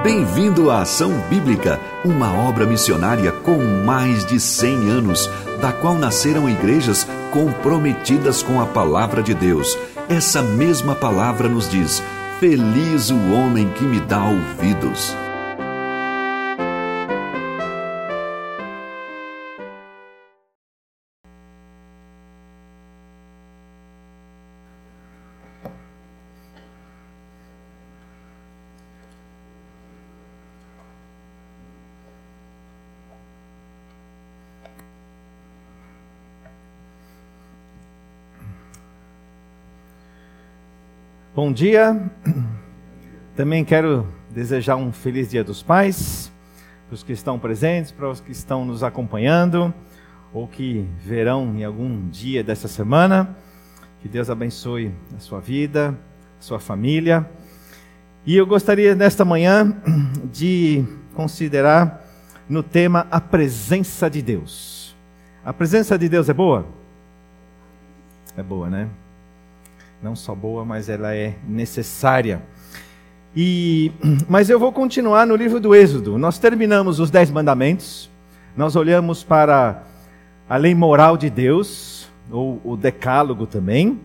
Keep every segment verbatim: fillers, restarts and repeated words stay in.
Bem-vindo à Ação Bíblica, uma obra missionária com mais de cem anos, da qual nasceram igrejas comprometidas com a palavra de Deus. Essa mesma palavra nos diz: feliz o homem que me dá ouvidos. Bom dia, também quero desejar um feliz Dia dos Pais, para os que estão presentes, para os que estão nos acompanhando, ou que verão em algum dia dessa semana. Que Deus abençoe a sua vida, a sua família. E eu gostaria nesta manhã de considerar no tema a presença de Deus. A presença de Deus é boa? É boa, né? Não só boa, mas ela é necessária. E, mas eu vou continuar no livro do Êxodo. Nós terminamos os Dez Mandamentos. Nós olhamos para a lei moral de Deus, ou o decálogo também.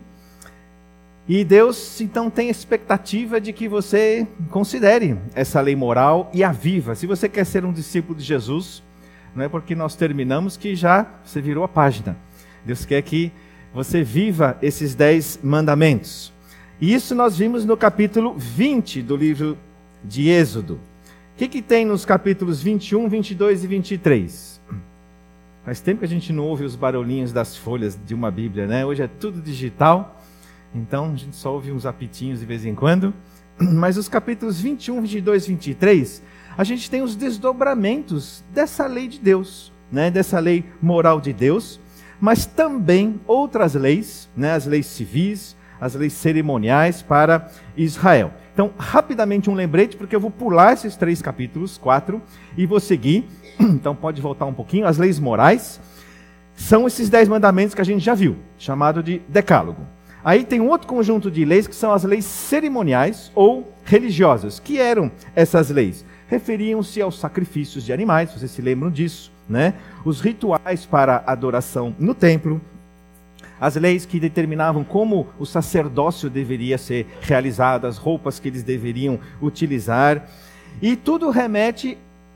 E Deus, então, tem a expectativa de que você considere essa lei moral e a viva. Se você quer ser um discípulo de Jesus, não é porque nós terminamos que já você virou a página. Deus quer que você viva esses dez mandamentos. E isso nós vimos no capítulo vinte do livro de Êxodo. O que, que tem nos capítulos vinte e um, vinte e dois e vinte e três? Faz tempo que a gente não ouve os barulhinhos das folhas de uma Bíblia, né? Hoje é tudo digital, então a gente só ouve uns apitinhos de vez em quando. Mas os capítulos vinte e um, vinte e dois e vinte e três, a gente tem os desdobramentos dessa lei de Deus, né? Dessa lei moral de Deus. Mas também outras leis, né, as leis civis, as leis cerimoniais para Israel. Então, rapidamente um lembrete, porque eu vou pular esses três capítulos, quatro, e vou seguir. Então, pode voltar um pouquinho. As leis morais são esses dez mandamentos que a gente já viu, chamado de decálogo. Aí tem um outro conjunto de leis, que são as leis cerimoniais ou religiosas. Que eram essas leis? Referiam-se aos sacrifícios de animais, vocês se lembram disso, né? Os rituais para adoração no templo, as leis que determinavam como o sacerdócio deveria ser realizado, as roupas que eles deveriam utilizar, e tudo remete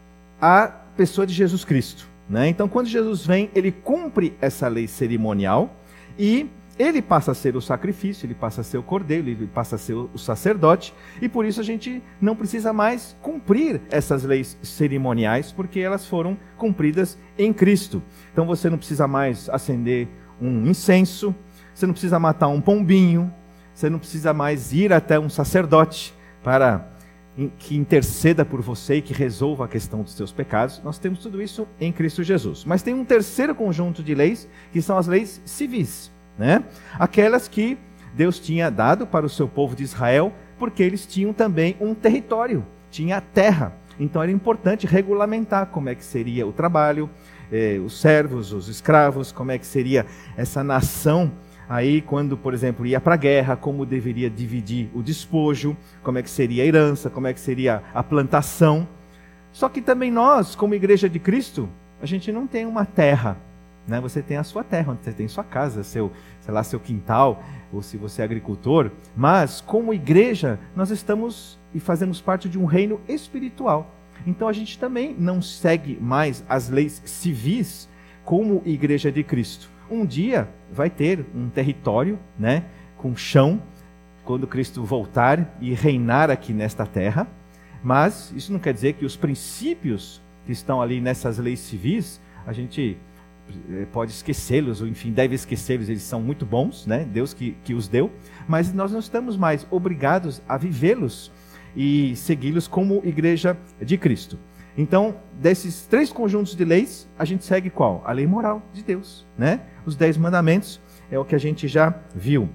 à pessoa de Jesus Cristo, né? Então, quando Jesus vem, ele cumpre essa lei cerimonial e ele passa a ser o sacrifício, ele passa a ser o cordeiro, ele passa a ser o sacerdote, e por isso a gente não precisa mais cumprir essas leis cerimoniais, porque elas foram cumpridas em Cristo. Então você não precisa mais acender um incenso, você não precisa matar um pombinho, você não precisa mais ir até um sacerdote para que interceda por você e que resolva a questão dos seus pecados. Nós temos tudo isso em Cristo Jesus. Mas tem um terceiro conjunto de leis, que são as leis civis, né? Aquelas que Deus tinha dado para o seu povo de Israel, porque eles tinham também um território, tinha a terra. Então era importante regulamentar como é que seria o trabalho, eh, os servos, os escravos, como é que seria essa nação aí quando, por exemplo, ia para a guerra, como deveria dividir o despojo, como é que seria a herança, como é que seria a plantação. Só que também nós, como igreja de Cristo, a gente não tem uma terra, né? Você tem a sua terra, onde você tem sua casa, seu, sei lá, seu quintal, ou se você é agricultor, mas como igreja nós estamos e fazemos parte de um reino espiritual. Então a gente também não segue mais as leis civis como igreja de Cristo. Um dia vai ter um território, né, com chão, quando Cristo voltar e reinar aqui nesta terra, mas isso não quer dizer que os princípios que estão ali nessas leis civis, a gente pode esquecê-los, ou enfim, deve esquecê-los, eles são muito bons, né? Deus que, que os deu, mas nós não estamos mais obrigados a vivê-los e segui-los como igreja de Cristo. Então, desses três conjuntos de leis, a gente segue qual? A lei moral de Deus, né? Os dez mandamentos é o que a gente já viu.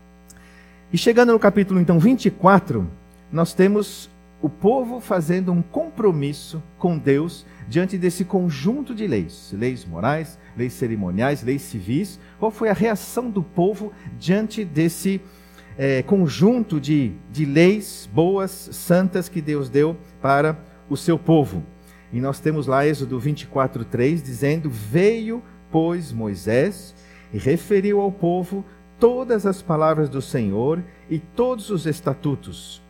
E chegando no capítulo, então, vinte e quatro, nós temos o povo fazendo um compromisso com Deus diante desse conjunto de leis, leis morais, leis cerimoniais, leis civis. Qual foi a reação do povo diante desse é, conjunto de, de leis boas, santas, que Deus deu para o seu povo. E nós temos lá Êxodo vinte e quatro, três, dizendo: veio, pois, Moisés e referiu ao povo todas as palavras do Senhor e todos os estatutos.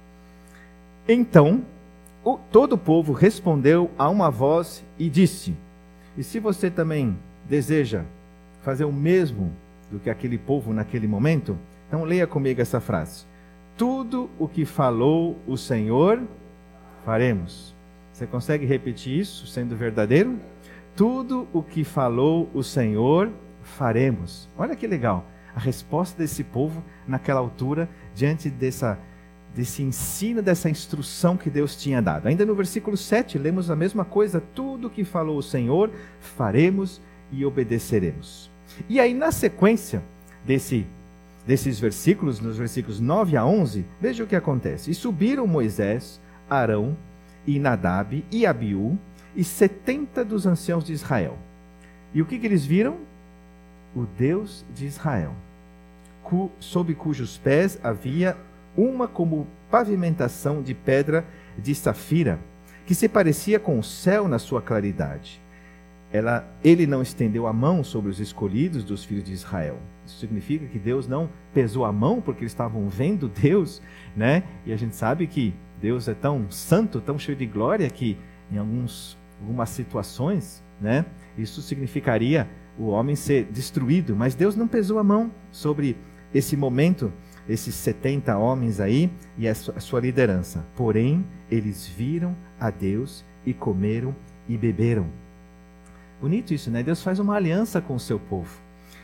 Então, o, todo o povo respondeu a uma voz e disse. E se você também deseja fazer o mesmo do que aquele povo naquele momento, então leia comigo essa frase: tudo o que falou o Senhor, faremos. Você consegue repetir isso sendo verdadeiro? Tudo o que falou o Senhor, faremos. Olha que legal a resposta desse povo naquela altura, diante dessa, desse ensino, dessa instrução que Deus tinha dado. Ainda no versículo sete, lemos a mesma coisa: tudo o que falou o Senhor, faremos e obedeceremos. E aí, na sequência desse, desses versículos, nos versículos nove a onze, veja o que acontece. E subiram Moisés, Arão, e Nadab e Abiú, e setenta dos anciãos de Israel. E o que, que eles viram? O Deus de Israel, cu, sob cujos pés havia uma como pavimentação de pedra de safira, que se parecia com o céu na sua claridade. Ela, ele não estendeu a mão sobre os escolhidos dos filhos de Israel. Isso significa que Deus não pesou a mão porque eles estavam vendo Deus, né? E a gente sabe que Deus é tão santo, tão cheio de glória, que em alguns, algumas situações, né, isso significaria o homem ser destruído. Mas Deus não pesou a mão sobre esse momento, esses setenta homens aí e a sua, a sua liderança. Porém, eles viram a Deus e comeram e beberam. Bonito isso, né? Deus faz uma aliança com o seu povo.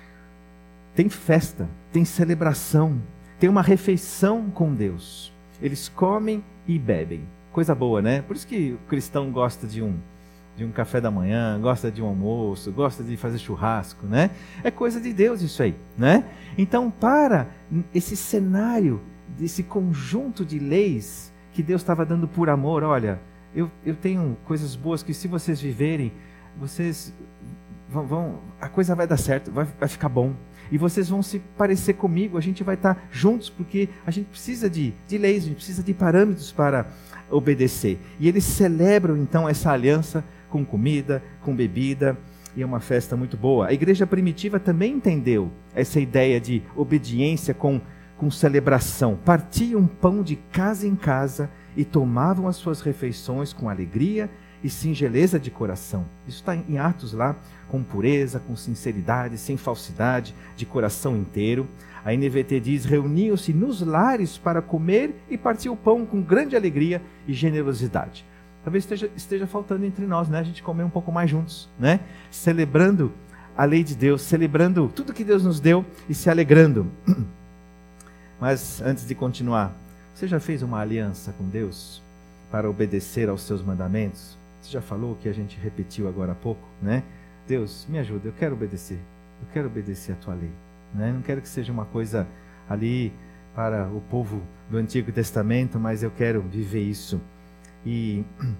Tem festa, tem celebração, tem uma refeição com Deus. Eles comem e bebem. Coisa boa, né? Por isso que o cristão gosta de um, de um café da manhã, gosta de um almoço, gosta de fazer churrasco, né? É coisa de Deus isso aí, né? Então, para esse cenário, desse conjunto de leis que Deus estava dando por amor, olha, eu, eu tenho coisas boas que, se vocês viverem, vocês vão, vão a coisa vai dar certo, vai, vai ficar bom. E vocês vão se parecer comigo, a gente vai estar juntos, porque a gente precisa de, de leis, a gente precisa de parâmetros para obedecer. E eles celebram então essa aliança com comida, com bebida, e é uma festa muito boa. A igreja primitiva também entendeu essa ideia de obediência com, com celebração. Partiam pão de casa em casa e tomavam as suas refeições com alegria e singeleza de coração. Isso está em Atos lá, com pureza, com sinceridade, sem falsidade, de coração inteiro. A N V T diz: reuniam-se nos lares para comer e partir o pão com grande alegria e generosidade. Talvez esteja, esteja faltando entre nós, né? A gente comer um pouco mais juntos, né? Celebrando a lei de Deus, celebrando tudo que Deus nos deu e se alegrando. Mas antes de continuar, você já fez uma aliança com Deus para obedecer aos seus mandamentos? Você já falou o que a gente repetiu agora há pouco, né? Deus, me ajuda, eu quero obedecer. Eu quero obedecer a tua lei, né? Não quero que seja uma coisa ali para o povo do Antigo Testamento, mas eu quero viver isso. E,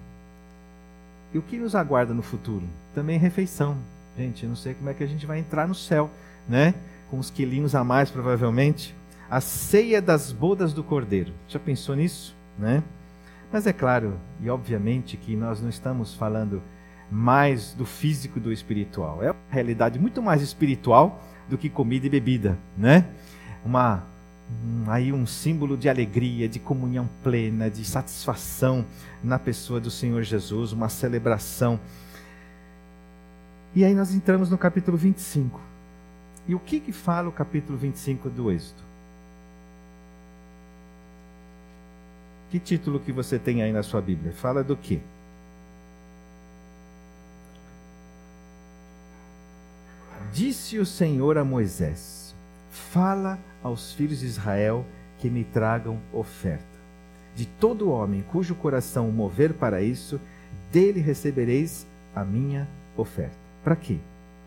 e o que nos aguarda no futuro? Também refeição. Gente, eu não sei como é que a gente vai entrar no céu, né? Com uns quilinhos a mais, provavelmente. A ceia das bodas do Cordeiro. Já pensou nisso, né? Mas é claro, e obviamente, que nós não estamos falando mais do físico e do espiritual. É uma realidade muito mais espiritual do que comida e bebida, né? Uma, um, aí um símbolo de alegria, de comunhão plena, de satisfação na pessoa do Senhor Jesus, uma celebração. E aí nós entramos no capítulo vinte e cinco. E o que que fala o capítulo vinte e cinco do Êxodo? Que título que você tem aí na sua Bíblia? Fala do quê? Disse o Senhor a Moisés: fala aos filhos de Israel que me tragam oferta. De todo homem cujo coração mover para isso, dele recebereis a minha oferta. Para quê?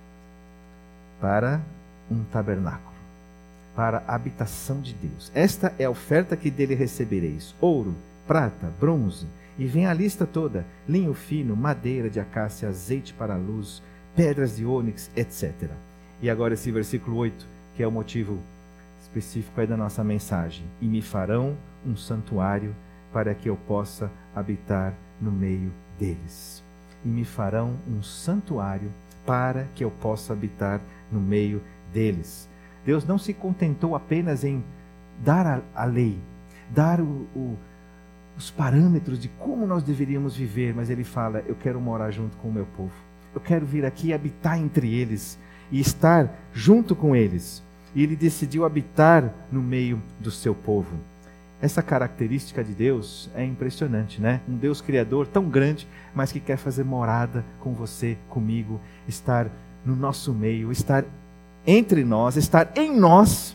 Para um tabernáculo, para a habitação de Deus. Esta é a oferta que dele recebereis: ouro, prata, bronze, e vem a lista toda: linho fino, madeira de acácia, azeite para a luz, pedras de ônix, etcétera. E agora esse versículo oito, que é o motivo específico aí da nossa mensagem. E me farão um santuário para que eu possa habitar no meio deles. E me farão um santuário para que eu possa habitar no meio deles. Deus não se contentou apenas em dar a, a lei, dar o, o, os parâmetros de como nós deveríamos viver, mas Ele fala, eu quero morar junto com o meu povo. Eu quero vir aqui e habitar entre eles e estar junto com eles. E Ele decidiu habitar no meio do seu povo. Essa característica de Deus é impressionante, né? Um Deus criador tão grande, mas que quer fazer morada com você, comigo, estar no nosso meio, estar entre nós, estar em nós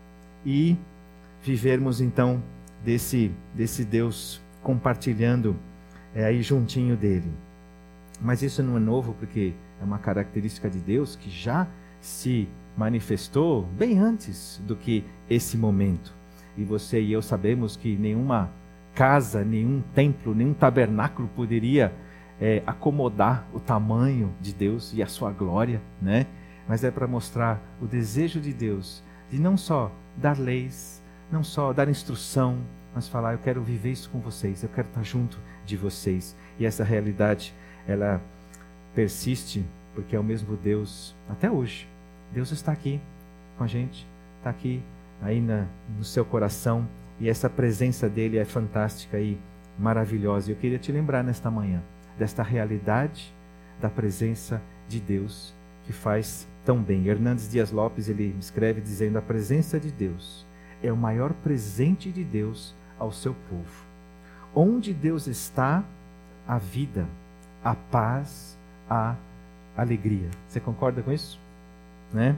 e vivermos então desse, desse Deus compartilhando é, aí juntinho dele. Mas isso não é novo, porque é uma característica de Deus que já se manifestou bem antes do que esse momento. E você e eu sabemos que nenhuma casa, nenhum templo, nenhum tabernáculo poderia é, acomodar o tamanho de Deus e a sua glória, né? Mas é para mostrar o desejo de Deus de não só dar leis, não só dar instrução, mas falar, eu quero viver isso com vocês, eu quero estar junto de vocês. E essa realidade, ela persiste porque é o mesmo Deus até hoje. Deus está aqui com a gente, está aqui aí na, no seu coração, e essa presença dele é fantástica e maravilhosa. Eu queria te lembrar nesta manhã desta realidade da presença de Deus que faz tão bem. Hernandes Dias Lopes, ele escreve dizendo, a presença de Deus é o maior presente de Deus ao seu povo. Onde Deus está, a vida, a paz, a alegria. Você concorda com isso? Né?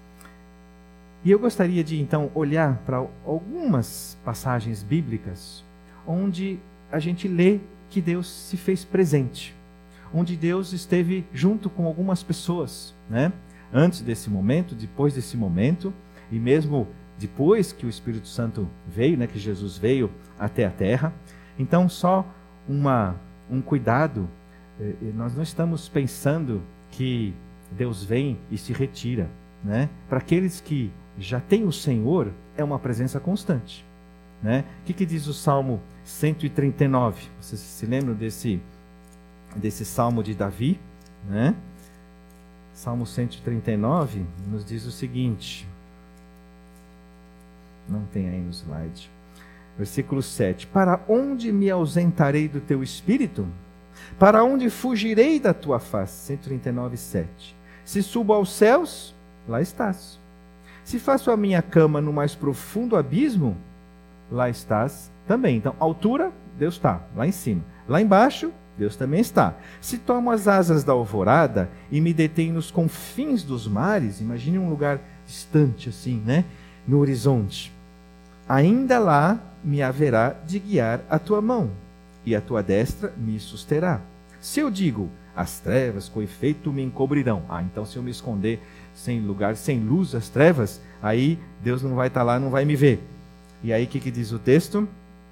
E eu gostaria de, então, olhar para algumas passagens bíblicas onde a gente lê que Deus se fez presente, onde Deus esteve junto com algumas pessoas, né? Antes desse momento, depois desse momento, e mesmo depois que o Espírito Santo veio, né, que Jesus veio até a terra. Então, só uma, um cuidado, eh, nós não estamos pensando que Deus vem e se retira, né? Para aqueles que já têm o Senhor, é uma presença constante, né? O que, que diz o Salmo cento e trinta e nove? Vocês se lembram desse, desse Salmo de Davi, né? Salmo cento e trinta e nove nos diz o seguinte, não tem aí no slide, versículo sete, para onde me ausentarei do teu espírito? Para onde fugirei da tua face? cento e trinta e nove, sete. Se subo aos céus, lá estás. Se faço a minha cama no mais profundo abismo, lá estás também. Então, altura, Deus está, lá em cima. Lá embaixo, Deus também está. Se tomo as asas da alvorada e me detenho nos confins dos mares, imagine um lugar distante assim, né? No horizonte. Ainda lá me haverá de guiar a tua mão, e a tua destra me susterá. Se eu digo, as trevas com efeito me encobrirão. Ah, então se eu me esconder sem lugar, sem luz, as trevas, aí Deus não vai estar lá, não vai me ver. E aí o que, que diz o texto?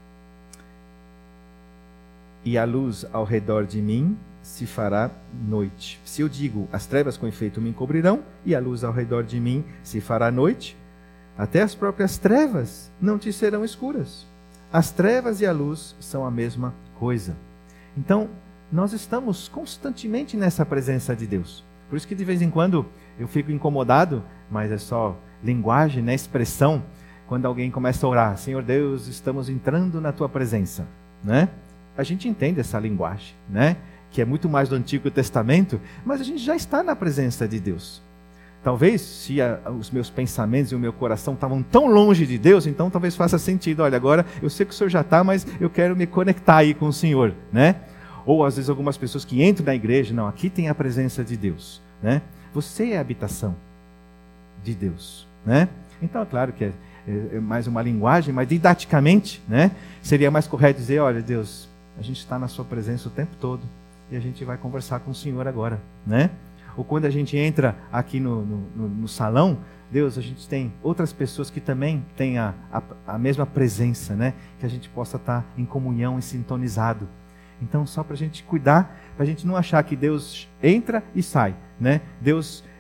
E a luz ao redor de mim se fará noite. Se eu digo, as trevas com efeito me encobrirão, e a luz ao redor de mim se fará noite, até as próprias trevas não te serão escuras. As trevas e a luz são a mesma coisa. Então, nós estamos constantemente nessa presença de Deus. Por isso que de vez em quando eu fico incomodado, mas é só linguagem, né, expressão, quando alguém começa a orar, Senhor Deus, estamos entrando na tua presença, né? A gente entende essa linguagem, né? Que é muito mais do Antigo Testamento, mas a gente já está na presença de Deus. Talvez, se a, os meus pensamentos e o meu coração estavam tão longe de Deus, então talvez faça sentido. Olha, agora eu sei que o Senhor já está, mas eu quero me conectar aí com o Senhor, né? Ou às vezes algumas pessoas que entram na igreja, não, aqui tem a presença de Deus, né? Você é a habitação de Deus, né? Então é claro que é, é mais uma linguagem, mas didaticamente, né? Seria mais correto dizer, olha Deus, a gente está na sua presença o tempo todo e a gente vai conversar com o Senhor agora, né? Ou quando a gente entra aqui no, no, no salão, Deus, a gente tem outras pessoas que também têm a, a, a mesma presença, né? Que a gente possa estar em comunhão e sintonizado. Então, só para a gente cuidar, para a gente não achar que Deus entra e sai, né? Deus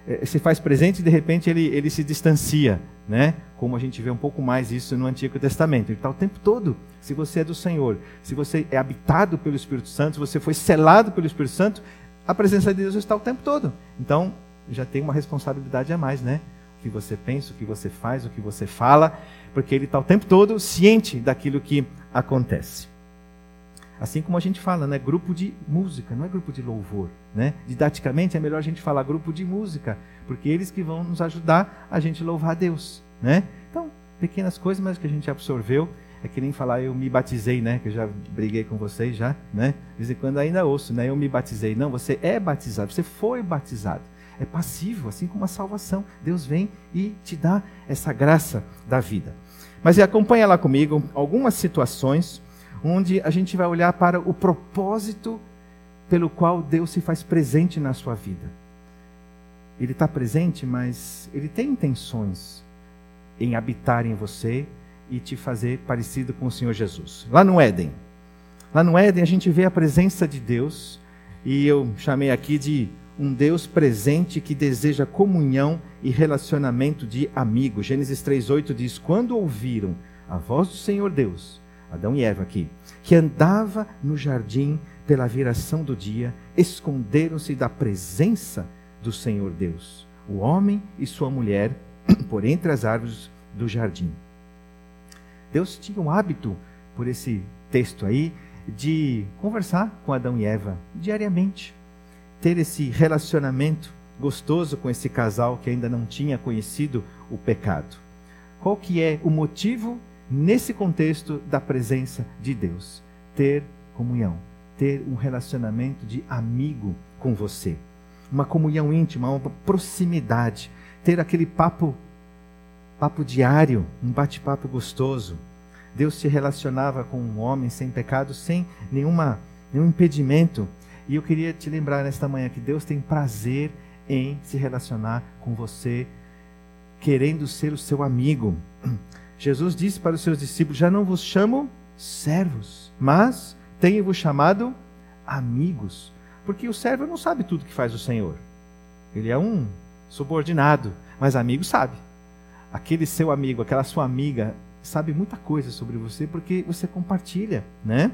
é, se faz presente e de repente ele, ele se distancia, né? Como a gente vê um pouco mais isso no Antigo Testamento. Ele está o tempo todo. Se você é do Senhor, se você é habitado pelo Espírito Santo, se você foi selado pelo Espírito Santo, a presença de Deus está o tempo todo. Então, já tem uma responsabilidade a mais, né? O que você pensa, o que você faz, o que você fala, porque Ele está o tempo todo ciente daquilo que acontece. Assim como a gente fala, né? Grupo de música, não é grupo de louvor, né? Didaticamente é melhor a gente falar grupo de música, porque eles que vão nos ajudar a gente louvar a Deus, né? Então, pequenas coisas, mas que a gente absorveu. É que nem falar, eu me batizei, né? Que eu já briguei com vocês, já, né? De vez em quando ainda ouço, né? Eu me batizei. Não, você é batizado, você foi batizado. É passivo, assim como a salvação. Deus vem e te dá essa graça da vida. Mas acompanha lá comigo algumas situações onde a gente vai olhar para o propósito pelo qual Deus se faz presente na sua vida. Ele está presente, mas Ele tem intenções em habitar em você e te fazer parecido com o Senhor Jesus. Lá no Éden. Lá no Éden a gente vê a presença de Deus, e eu chamei aqui de um Deus presente que deseja comunhão e relacionamento de amigo. Gênesis três, oito diz, quando ouviram a voz do Senhor Deus, Adão e Eva aqui, que andava no jardim pela viração do dia, esconderam-se da presença do Senhor Deus, o homem e sua mulher, por entre as árvores do jardim. Deus tinha um hábito, por esse texto aí, de conversar com Adão e Eva diariamente, ter esse relacionamento gostoso com esse casal que ainda não tinha conhecido o pecado. Qual que é o motivo nesse contexto da presença de Deus? Ter comunhão, ter um relacionamento de amigo com você, uma comunhão íntima, uma proximidade, ter aquele papo papo diário, um bate-papo gostoso. Deus se relacionava com um homem sem pecado, sem nenhuma, nenhum impedimento. E eu queria te lembrar nesta manhã que Deus tem prazer em se relacionar com você, querendo ser o seu amigo. Jesus disse para os seus discípulos, já não vos chamo servos, mas tenho-vos chamado amigos. Porque o servo não sabe tudo que faz o Senhor. Ele é um subordinado, mas amigo sabe. Aquele seu amigo, aquela sua amiga, sabe muita coisa sobre você porque você compartilha, né?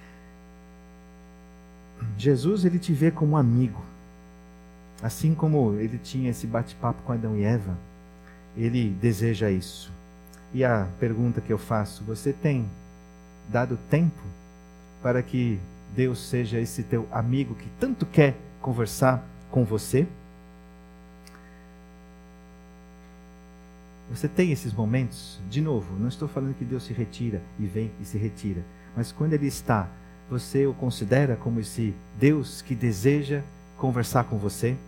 Jesus, ele te vê como um amigo. Assim como ele tinha esse bate-papo com Adão e Eva, ele deseja isso. E a pergunta que eu faço, você tem dado tempo para que Deus seja esse teu amigo que tanto quer conversar com você? Você tem esses momentos? De novo, não estou falando que Deus se retira e vem e se retira. Mas quando Ele está, você o considera como esse Deus que deseja conversar com você?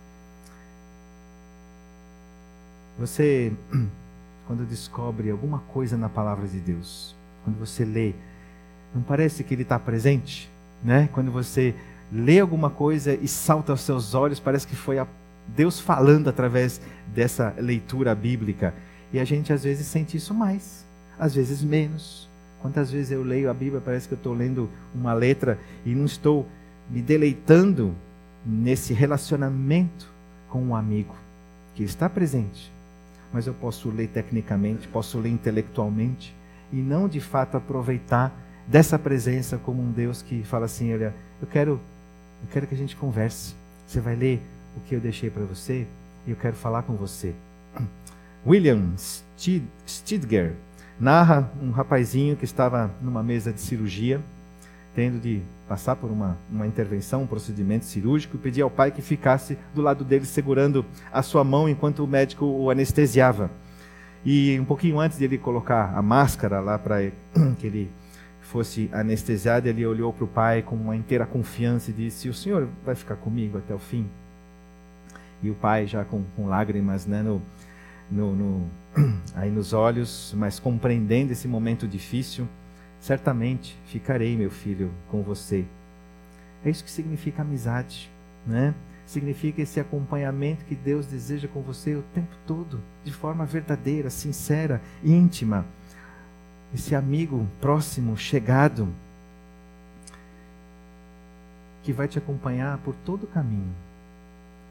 Você, quando descobre alguma coisa na palavra de Deus, quando você lê, não parece que Ele está presente? Né? Quando você lê alguma coisa e salta aos seus olhos, parece que foi a Deus falando através dessa leitura bíblica. E a gente às vezes sente isso mais, às vezes menos. Quantas vezes eu leio a Bíblia, parece que eu estou lendo uma letra e não estou me deleitando nesse relacionamento com um amigo que está presente. Mas eu posso ler tecnicamente, posso ler intelectualmente e não de fato aproveitar dessa presença como um Deus que fala assim, olha, eu quero, eu quero que a gente converse. Você vai ler o que eu deixei para você e eu quero falar com você. William Stidger narra um rapazinho que estava numa mesa de cirurgia, tendo de passar por uma, uma intervenção, um procedimento cirúrgico, e pedir ao pai que ficasse do lado dele segurando a sua mão enquanto o médico o anestesiava. E um pouquinho antes de ele colocar a máscara lá para que ele fosse anestesiado, ele olhou para o pai com uma inteira confiança e disse, o senhor vai ficar comigo até o fim? E o pai já com, com lágrimas, né, no, no, no, aí nos olhos, mas compreendendo esse momento difícil, certamente ficarei, meu filho, com você. É isso que significa amizade, né? Significa esse acompanhamento que Deus deseja com você o tempo todo, de forma verdadeira, sincera, íntima. Esse amigo próximo, chegado, que vai te acompanhar por todo o caminho.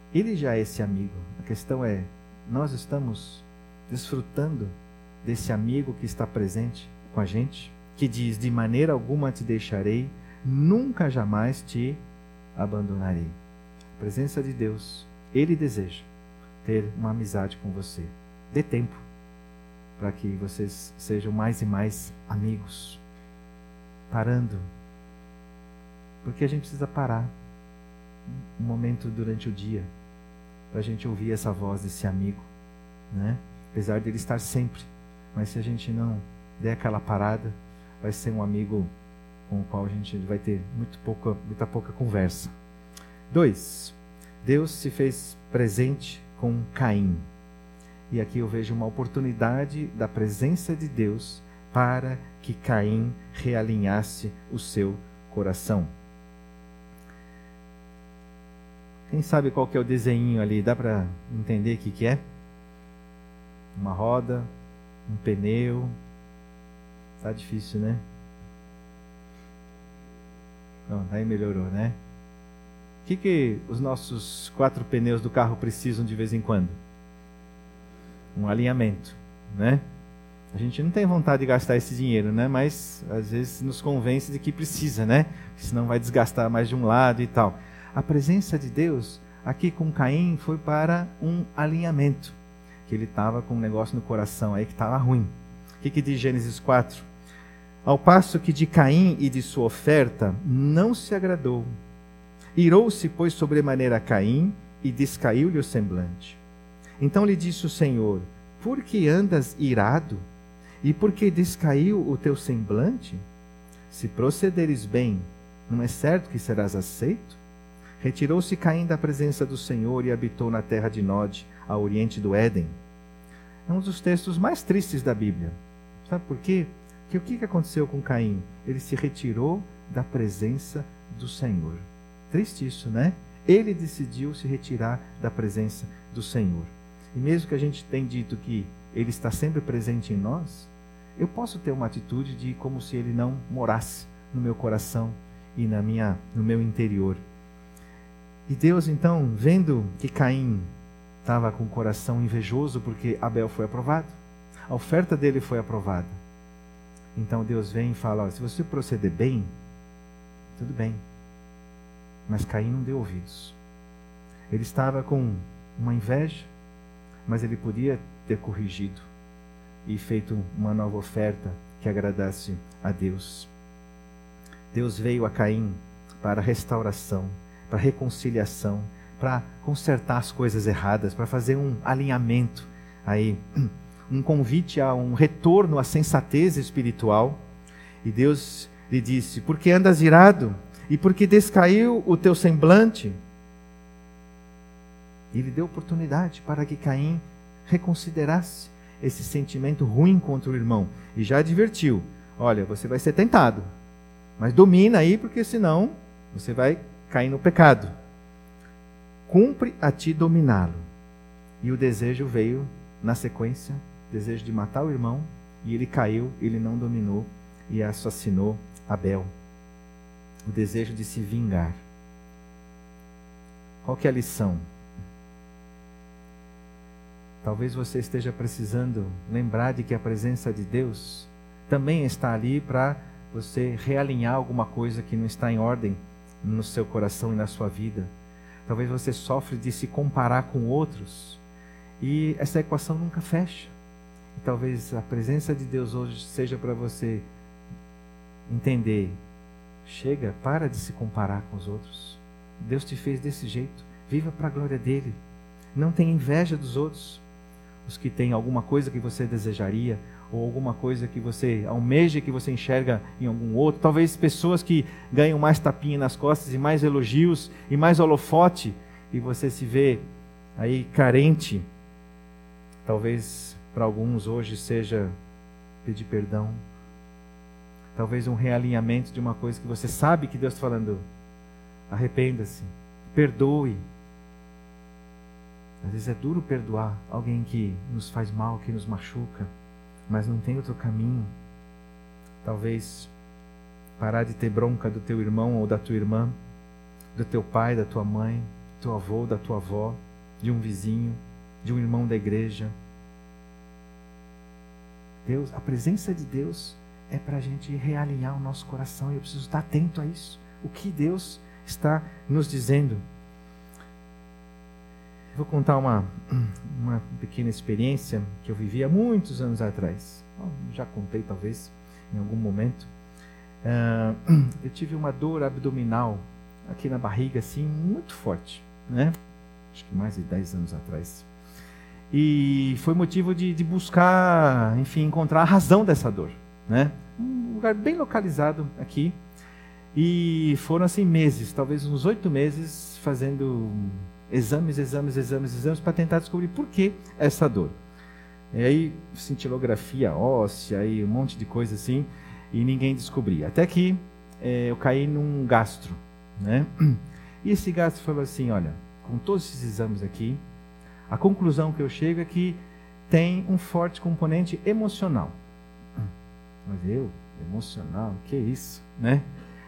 Ele já é esse amigo. A questão é, nós estamos desfrutando desse amigo que está presente com a gente, que diz, de maneira alguma te deixarei, nunca jamais te abandonarei. A presença de Deus, Ele deseja ter uma amizade com você. Dê tempo para que vocês sejam mais e mais amigos. Parando. Porque a gente precisa parar um momento durante o dia para a gente ouvir essa voz desse amigo, né? Apesar de ele estar sempre, mas se a gente não der aquela parada, vai ser um amigo com o qual a gente vai ter muito pouca, muita pouca conversa. Dois, Deus se fez presente com Caim. E aqui eu vejo uma oportunidade da presença de Deus para que Caim realinhasse o seu coração. Quem sabe qual que é o desenho ali? Dá para entender o que, que é? Uma roda, um pneu. Tá difícil, né? Não, aí melhorou, né? O que, que os nossos quatro pneus do carro precisam de vez em quando? Um alinhamento, né? A gente não tem vontade de gastar esse dinheiro, né? Mas às vezes nos convence de que precisa, né? Senão vai desgastar mais de um lado e tal. A presença de Deus aqui com Caim foi para um alinhamento. Que ele estava com um negócio no coração aí que estava ruim. O que, que diz Gênesis quatro? Ao passo que de Caim e de sua oferta não se agradou. Irou-se, pois, sobremaneira a Caim e descaiu-lhe o semblante. Então lhe disse o Senhor, por que andas irado? E por que descaiu o teu semblante? Se procederes bem, não é certo que serás aceito? Retirou-se Caim da presença do Senhor e habitou na terra de Nod, a oriente do Éden. É um dos textos mais tristes da Bíblia. Sabe por quê? Porque o que aconteceu com Caim? Ele se retirou da presença do Senhor. Triste isso, né? Ele decidiu se retirar da presença do Senhor. E mesmo que a gente tenha dito que Ele está sempre presente em nós, eu posso ter uma atitude de como se Ele não morasse no meu coração e na minha, no meu interior. E Deus, então, vendo que Caim estava com o coração invejoso porque Abel foi aprovado, a oferta dele foi aprovada. Então Deus vem e fala, olha, se você proceder bem, tudo bem. Mas Caim não deu ouvidos. Ele estava com uma inveja, mas ele podia ter corrigido e feito uma nova oferta que agradasse a Deus. Deus veio a Caim para restauração, para reconciliação, para consertar as coisas erradas, para fazer um alinhamento aí, um convite a um retorno à sensatez espiritual. E Deus lhe disse, por que andas irado? E por que descaiu o teu semblante? E Ele deu oportunidade para que Caim reconsiderasse esse sentimento ruim contra o irmão. E já advertiu, olha, você vai ser tentado, mas domina aí, porque senão você vai cair no pecado. Cumpre a ti dominá-lo. E o desejo veio na sequência, desejo de matar o irmão, e ele caiu, ele não dominou e assassinou Abel. O desejo de se vingar. Qual que é a lição? Talvez você esteja precisando lembrar de que a presença de Deus também está ali para você realinhar alguma coisa que não está em ordem no seu coração e na sua vida. Talvez você sofre de se comparar com outros e essa equação nunca fecha. E talvez a presença de Deus hoje seja para você entender, chega, para de se comparar com os outros. Deus te fez desse jeito, viva para a glória dele. Não tenha inveja dos outros, os que têm alguma coisa que você desejaria, ou alguma coisa que você almeja, que você enxerga em algum outro. Talvez pessoas que ganham mais tapinha nas costas e mais elogios e mais holofote, e você se vê aí carente. Talvez para alguns hoje seja pedir perdão. Talvez um realinhamento de uma coisa que você sabe que Deus está falando. Arrependa-se, perdoe. Às vezes é duro perdoar alguém que nos faz mal, que nos machuca, mas não tem outro caminho. Talvez parar de ter bronca do teu irmão ou da tua irmã, do teu pai, da tua mãe, teu avô, da tua avó, de um vizinho, de um irmão da igreja. Deus, a presença de Deus é para a gente realinhar o nosso coração, e eu preciso estar atento a isso. O que Deus está nos dizendo. Vou contar uma, uma pequena experiência que eu vivi há muitos anos atrás. Já contei talvez em algum momento. Uh, eu tive uma dor abdominal aqui na barriga, assim, muito forte, né? Acho que mais de dez anos atrás. E foi motivo de, de buscar, enfim, encontrar a razão dessa dor, né? Um lugar bem localizado aqui. E foram assim meses, talvez uns oito meses, fazendo exames, exames, exames, exames, para tentar descobrir por que essa dor. E aí, cintilografia óssea e um monte de coisa assim, e ninguém descobria. Até que é, eu caí num gastro, né? E esse gastro falou assim, olha, com todos esses exames aqui, a conclusão que eu chego é que tem um forte componente emocional. Mas eu? Emocional? Que isso, né?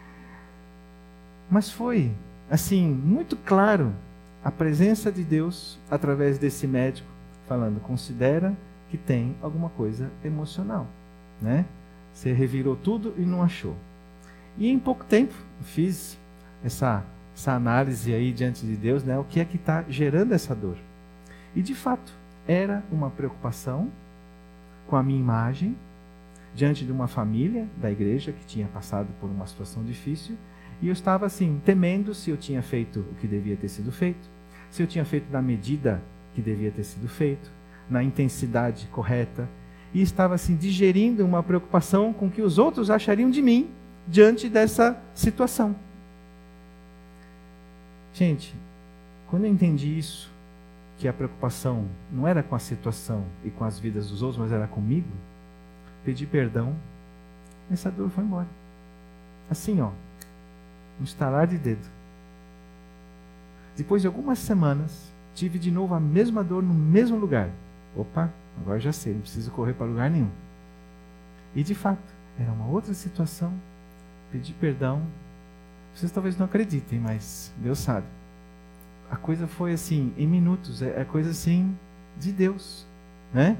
Mas foi, assim, muito claro a presença de Deus através desse médico falando, considera que tem alguma coisa emocional, né? Você revirou tudo e não achou. E em pouco tempo fiz essa, essa análise aí diante de Deus, né? O que é que está gerando essa dor? E de fato, era uma preocupação com a minha imagem diante de uma família da igreja que tinha passado por uma situação difícil. E eu estava assim, temendo se eu tinha feito o que devia ter sido feito, se eu tinha feito na medida que devia ter sido feito, na intensidade correta. E estava assim, digerindo uma preocupação com o que os outros achariam de mim diante dessa situação. Gente, quando eu entendi isso, que a preocupação não era com a situação e com as vidas dos outros, mas era comigo, pedi perdão, essa dor foi embora. Assim, ó, um estalar de dedo. Depois de algumas semanas, tive de novo a mesma dor no mesmo lugar. Opa, agora já sei, não preciso correr para lugar nenhum. E de fato, era uma outra situação. Pedi perdão. Vocês talvez não acreditem, mas Deus sabe. A coisa foi assim, em minutos, é, é coisa assim de Deus, né?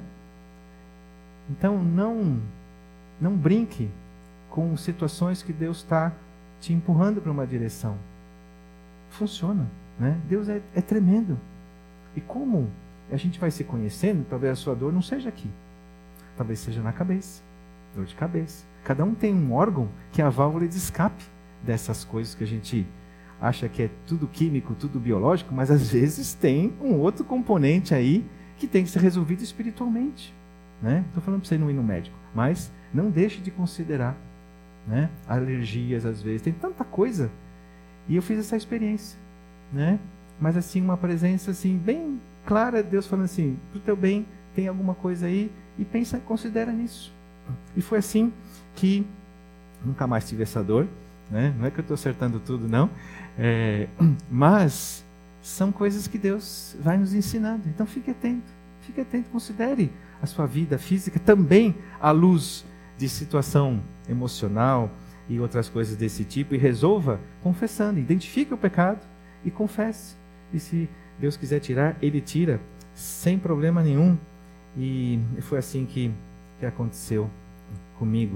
Então não, não brinque com situações que Deus está te empurrando para uma direção. Funciona, né? Deus é, é tremendo. E como a gente vai se conhecendo, talvez a sua dor não seja aqui. Talvez seja na cabeça, dor de cabeça. Cada um tem um órgão que é a válvula de escape dessas coisas que a gente acha que é tudo químico, tudo biológico, mas às vezes tem um outro componente aí que tem que ser resolvido espiritualmente, né? Estou falando para você não ir no médico, mas não deixe de considerar, né? Alergias às vezes, tem tanta coisa. E eu fiz essa experiência, né? Mas assim, uma presença assim bem clara, Deus falando assim, pro teu bem tem alguma coisa aí, e pensa, considera nisso. E foi assim que nunca mais tive essa dor, né? Não é que eu estou acertando tudo, não, é, mas são coisas que Deus vai nos ensinando. Então fique atento, fique atento, considere a sua vida física também à luz de situação emocional e outras coisas desse tipo, e resolva confessando, identifique o pecado e confesse. E se Deus quiser tirar, Ele tira sem problema nenhum. E foi assim que, que aconteceu comigo.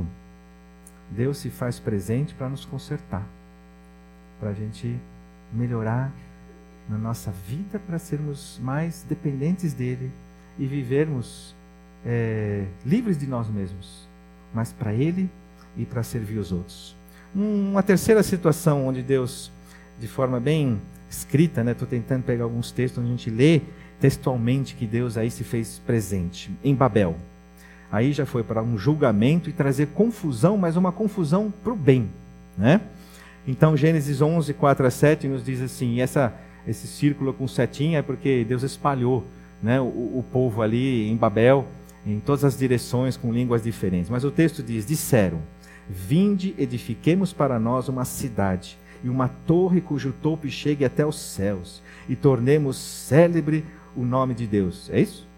Deus se faz presente para nos consertar, para a gente melhorar na nossa vida, para sermos mais dependentes dEle e vivermos é, livres de nós mesmos, mas para Ele e para servir os outros. Uma terceira situação onde Deus, de forma bem escrita, né? Estou tentando pegar alguns textos onde a gente lê textualmente que Deus aí se fez presente, em Babel. Aí já foi para um julgamento e trazer confusão, mas uma confusão para o bem, né? Então Gênesis onze, quatro a sete nos diz assim, e essa, esse círculo com setinha é porque Deus espalhou, né, o, o povo ali em Babel, em todas as direções, com línguas diferentes. Mas o texto diz, disseram, vinde, edifiquemos para nós uma cidade, e uma torre cujo topo chegue até os céus, e tornemos célebre o nome de Deus. É isso?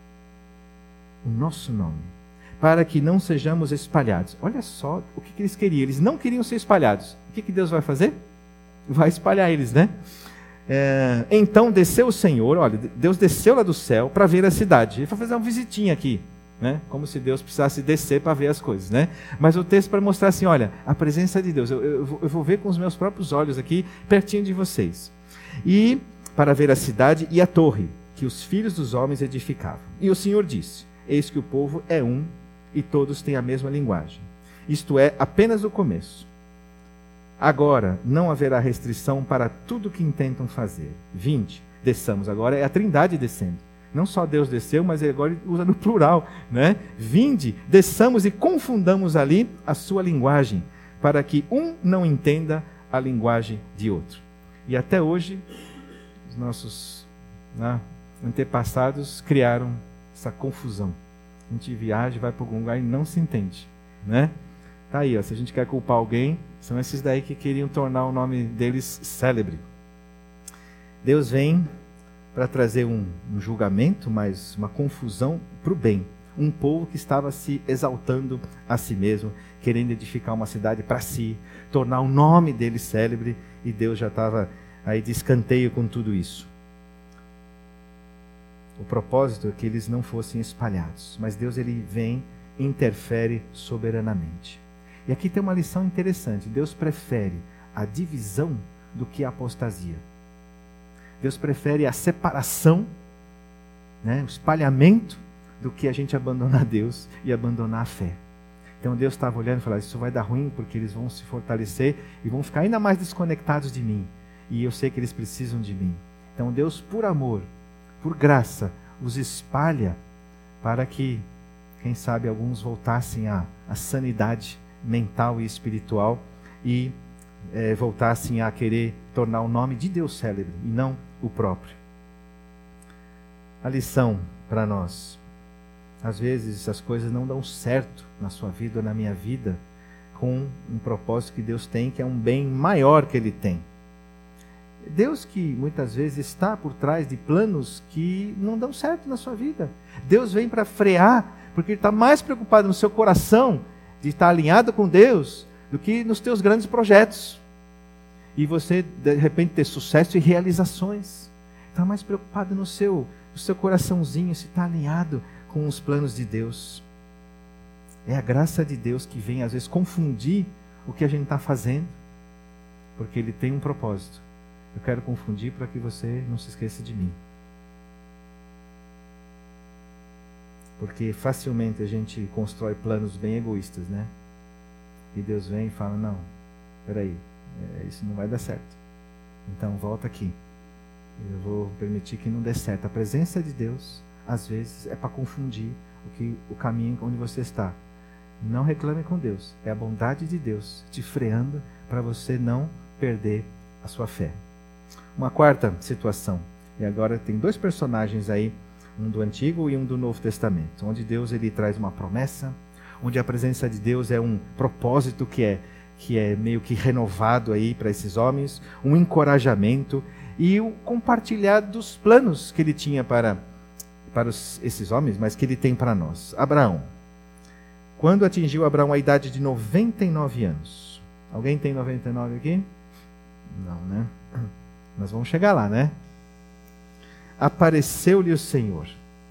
O nosso nome, para que não sejamos espalhados. Olha só o que, que eles queriam. Eles não queriam ser espalhados. O que, que Deus vai fazer? Vai espalhar eles, né? É, então desceu o Senhor, olha, Deus desceu lá do céu para ver a cidade. Ele foi fazer uma visitinha aqui, né? Como se Deus precisasse descer para ver as coisas, né? Mas o texto para mostrar assim, olha, a presença de Deus, eu, eu, eu vou ver com os meus próprios olhos aqui, pertinho de vocês. E para ver a cidade e a torre que os filhos dos homens edificavam. E o Senhor disse, eis que o povo é um e todos têm a mesma linguagem. Isto é apenas o começo. Agora não haverá restrição para tudo que intentam fazer. Vinde, desçamos. Agora é a Trindade descendo. Não só Deus desceu, mas ele agora usa no plural, né? Vinde, desçamos e confundamos ali a sua linguagem, para que um não entenda a linguagem de outro. E até hoje, os nossos, né, antepassados criaram essa confusão. A gente viaja, vai para algum lugar e não se entende, né? Tá aí, ó, se a gente quer culpar alguém, são esses daí que queriam tornar o nome deles célebre. Deus vem para trazer um, um julgamento, mas uma confusão para o bem. Um povo que estava se exaltando a si mesmo, querendo edificar uma cidade para si, tornar o nome dele célebre, e Deus já estava aí de escanteio com tudo isso. O propósito é que eles não fossem espalhados, mas Deus ele vem e interfere soberanamente. E aqui tem uma lição interessante. Deus prefere a divisão do que a apostasia. Deus prefere a separação, né, o espalhamento, do que a gente abandonar Deus e abandonar a fé. Então Deus estava olhando e falando, isso vai dar ruim porque eles vão se fortalecer e vão ficar ainda mais desconectados de mim. E eu sei que eles precisam de mim. Então Deus, por amor, por graça, os espalha para que, quem sabe, alguns voltassem à, à sanidade mental e espiritual e é, voltassem a querer tornar o nome de Deus célebre e não o próprio. A lição para nós: às vezes as coisas não dão certo na sua vida ou na minha vida com um propósito que Deus tem, que é um bem maior que Ele tem. Deus que muitas vezes está por trás de planos que não dão certo na sua vida. Deus vem para frear, porque Ele está mais preocupado no seu coração de estar alinhado com Deus do que nos teus grandes projetos. E você, de repente, ter sucesso e realizações. Está mais preocupado no seu, no seu coraçãozinho, se está alinhado com os planos de Deus. É a graça de Deus que vem, às vezes, confundir o que a gente está fazendo, porque Ele tem um propósito. Eu quero confundir para que você não se esqueça de mim. Porque facilmente a gente constrói planos bem egoístas, né? E Deus vem e fala, não, peraí, isso não vai dar certo. Então volta aqui. Eu vou permitir que não dê certo. A presença de Deus, às vezes, é para confundir o, que, o caminho onde você está. Não reclame com Deus. É a bondade de Deus te freando para você não perder a sua fé. Uma quarta situação. E agora tem dois personagens aí, um do Antigo e um do Novo Testamento, onde Deus ele traz uma promessa, onde a presença de Deus é um propósito que é, que é meio que renovado aí para esses homens, um encorajamento e o compartilhar dos planos que Ele tinha para, para os, esses homens, mas que Ele tem para nós. Abraão. Quando atingiu Abraão a idade de noventa e nove anos? Alguém tem noventa e nove aqui? Não, né? Nós vamos chegar lá, né? Apareceu-lhe o Senhor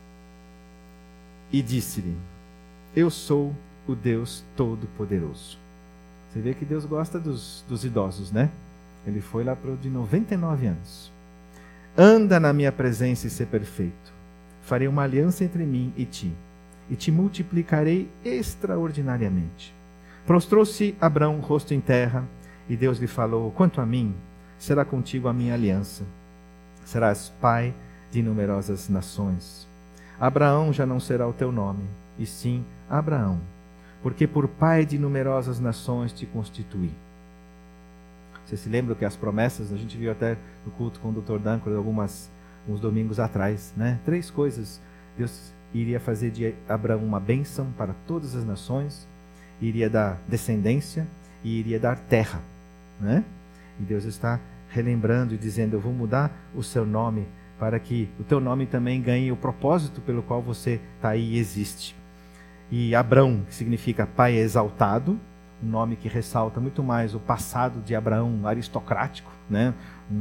e disse-lhe, eu sou o Deus Todo-Poderoso. Você vê que Deus gosta dos, dos idosos, né? Ele foi lá para o de noventa e nove anos. Anda na minha presença e ser perfeito. Farei uma aliança entre mim e ti, e te multiplicarei extraordinariamente. Prostrou-se Abraão rosto em terra, e Deus lhe falou, quanto a mim, será contigo a minha aliança. Serás pai de numerosas nações. Abraão já não será o teu nome, e sim Abraão, porque por pai de numerosas nações te constituí. Você se lembra que as promessas, a gente viu até no culto com o doutor Dancor algumas, uns domingos atrás, né? Três coisas. Deus iria fazer de Abraão uma bênção para todas as nações, iria dar descendência e iria dar terra, né? E Deus está relembrando e dizendo, eu vou mudar o seu nome para que o teu nome também ganhe o propósito pelo qual você está aí e existe. E Abrão, que significa pai exaltado, um nome que ressalta muito mais o passado de Abraão aristocrático, né? um,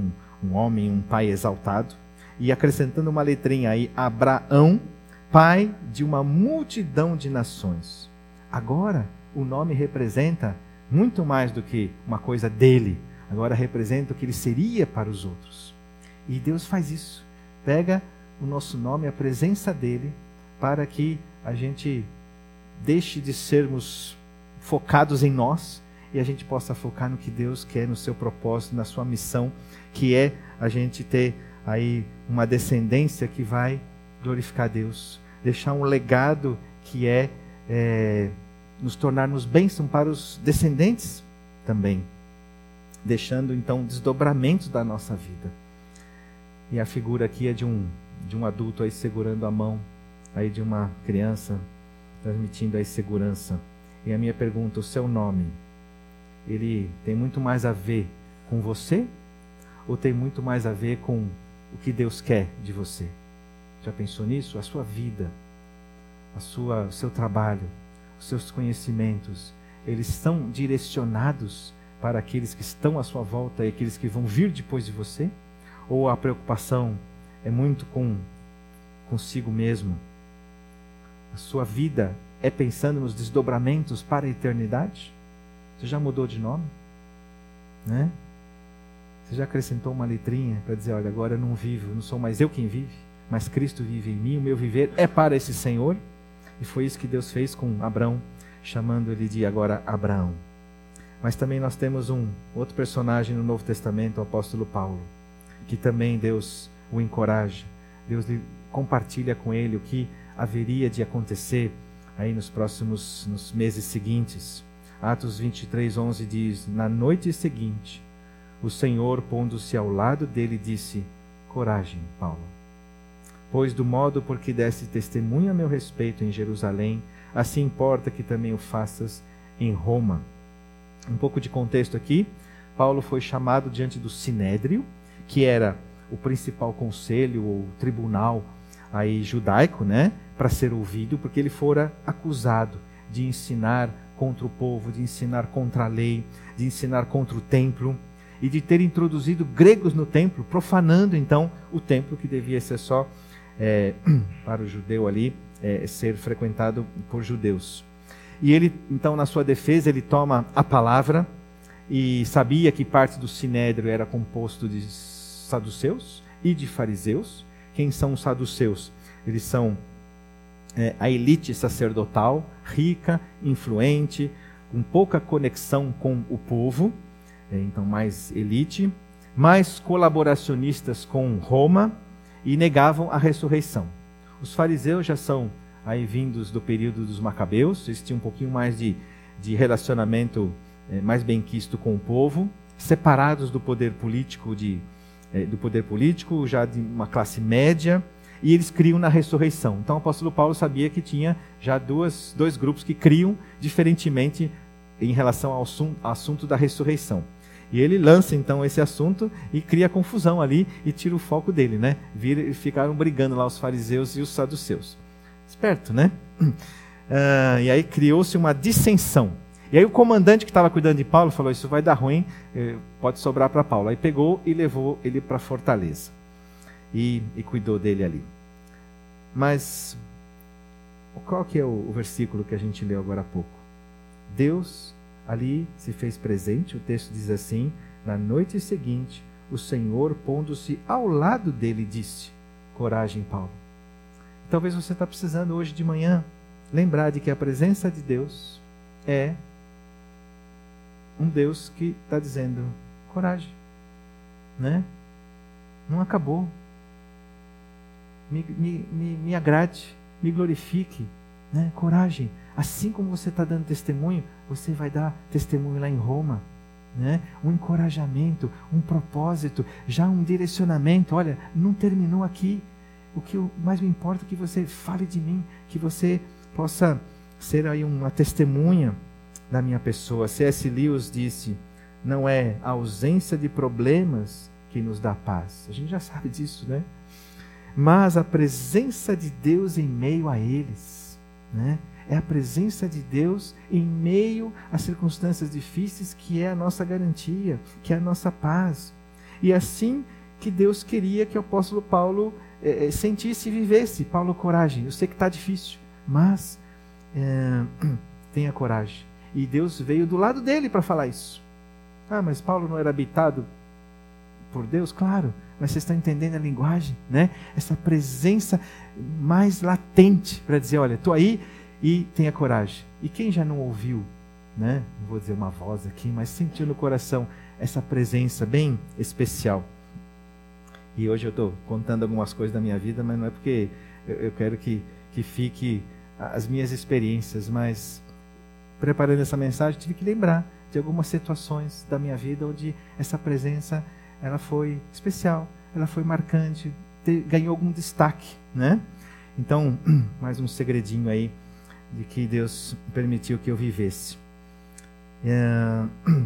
um homem, um pai exaltado. E acrescentando uma letrinha aí, Abraão, pai de uma multidão de nações. Agora, o nome representa muito mais do que uma coisa dele. Agora representa o que ele seria para os outros. E Deus faz isso. Pega o nosso nome, a presença dele, para que a gente deixe de sermos focados em nós e a gente possa focar no que Deus quer, no seu propósito, na sua missão, que é a gente ter aí uma descendência que vai glorificar Deus, deixar um legado que é, é nos tornarmos bênção para os descendentes também, deixando então desdobramentos da nossa vida. E a figura aqui é de um, de um adulto aí segurando a mão aí de uma criança, transmitindo aí segurança. E a minha pergunta, o seu nome, ele tem muito mais a ver com você ou tem muito mais a ver com o que Deus quer de você? Já pensou nisso? A sua vida, a sua, o seu trabalho, os seus conhecimentos, eles são direcionados para aqueles que estão à sua volta e aqueles que vão vir depois de você? Ou a preocupação é muito com consigo mesmo? A sua vida é pensando nos desdobramentos para a eternidade? Você já mudou de nome? Né? Você já acrescentou uma letrinha para dizer, olha, agora eu não vivo, não sou mais eu quem vive, mas Cristo vive em mim, o meu viver é para esse Senhor? E foi isso que Deus fez com Abraão, chamando ele de agora Abraão. Mas também nós temos um outro personagem no Novo Testamento, o apóstolo Paulo, que também Deus o encoraja, Deus compartilha com ele o que haveria de acontecer aí nos próximos nos meses seguintes. Atos vinte e três, onze diz, na noite seguinte, o Senhor, pondo-se ao lado dele, disse, coragem, Paulo, pois do modo por que deste testemunho a meu respeito em Jerusalém, assim importa que também o faças em Roma. Um pouco de contexto aqui, Paulo foi chamado diante do Sinédrio, que era o principal conselho ou tribunal aí judaico, né, para ser ouvido, porque ele fora acusado de ensinar contra o povo, de ensinar contra a lei, de ensinar contra o templo e de ter introduzido gregos no templo, profanando então o templo que devia ser só é, para o judeu ali, é, ser frequentado por judeus. E ele, então, na sua defesa, ele toma a palavra e sabia que parte do sinédrio era composto de saduceus e de fariseus. Quem são os saduceus? Eles são é, a elite sacerdotal, rica, influente, com pouca conexão com o povo, é, então mais elite, mais colaboracionistas com Roma e negavam a ressurreição. Os fariseus já são aí vindos do período dos Macabeus, eles tinham um pouquinho mais de, de relacionamento é, mais benquisto com o povo, separados do poder político, de, é, do poder político, já de uma classe média, e eles criam na ressurreição. Então o apóstolo Paulo sabia que tinha já duas, dois grupos que criam diferentemente em relação ao assunto, assunto da ressurreição. E ele lança então esse assunto e cria confusão ali e tira o foco dele, né? Vira, ficaram brigando lá os fariseus e os saduceus. Esperto, né? Uh, e aí criou-se uma dissensão. E aí o comandante que estava cuidando de Paulo falou, isso vai dar ruim, pode sobrar para Paulo. Aí pegou e levou ele para a fortaleza. E, e cuidou dele ali. Mas qual que é o, o versículo que a gente leu agora há pouco? Deus ali se fez presente, o texto diz assim, na noite seguinte, o Senhor, pondo-se ao lado dele, disse, coragem, Paulo. Talvez você está precisando hoje de manhã lembrar de que a presença de Deus é um Deus que está dizendo, coragem, né? Não acabou. Me, me, me, me agrade, me glorifique, né? Coragem. Assim como você está dando testemunho, você vai dar testemunho lá em Roma, né? Um encorajamento, um propósito, já um direcionamento. Olha, não terminou aqui. O que mais me importa é que você fale de mim, que você possa ser aí uma testemunha da minha pessoa. C S Lewis disse, não é a ausência de problemas que nos dá paz. A gente já sabe disso, né? Mas a presença de Deus em meio a eles, né? É a presença de Deus em meio às circunstâncias difíceis que é a nossa garantia, que é a nossa paz. E assim que Deus queria que o apóstolo Paulo é, sentisse e vivesse. Paulo, coragem, eu sei que está difícil, mas é, tenha coragem. E Deus veio do lado dele para falar isso. Ah, mas Paulo não era habitado por Deus? Claro, mas vocês estão entendendo a linguagem, né? Essa presença mais latente para dizer, olha, estou aí e tenha coragem. E quem já não ouviu, né? Não vou dizer uma voz aqui, mas sentiu no coração essa presença bem especial. E hoje eu estou contando algumas coisas da minha vida, mas não é porque eu, eu quero que, que fique as minhas experiências, mas preparando essa mensagem tive que lembrar de algumas situações da minha vida onde essa presença ela foi especial, ela foi marcante, te, ganhou algum destaque, né? Então, mais um segredinho aí de que Deus permitiu que eu vivesse. É...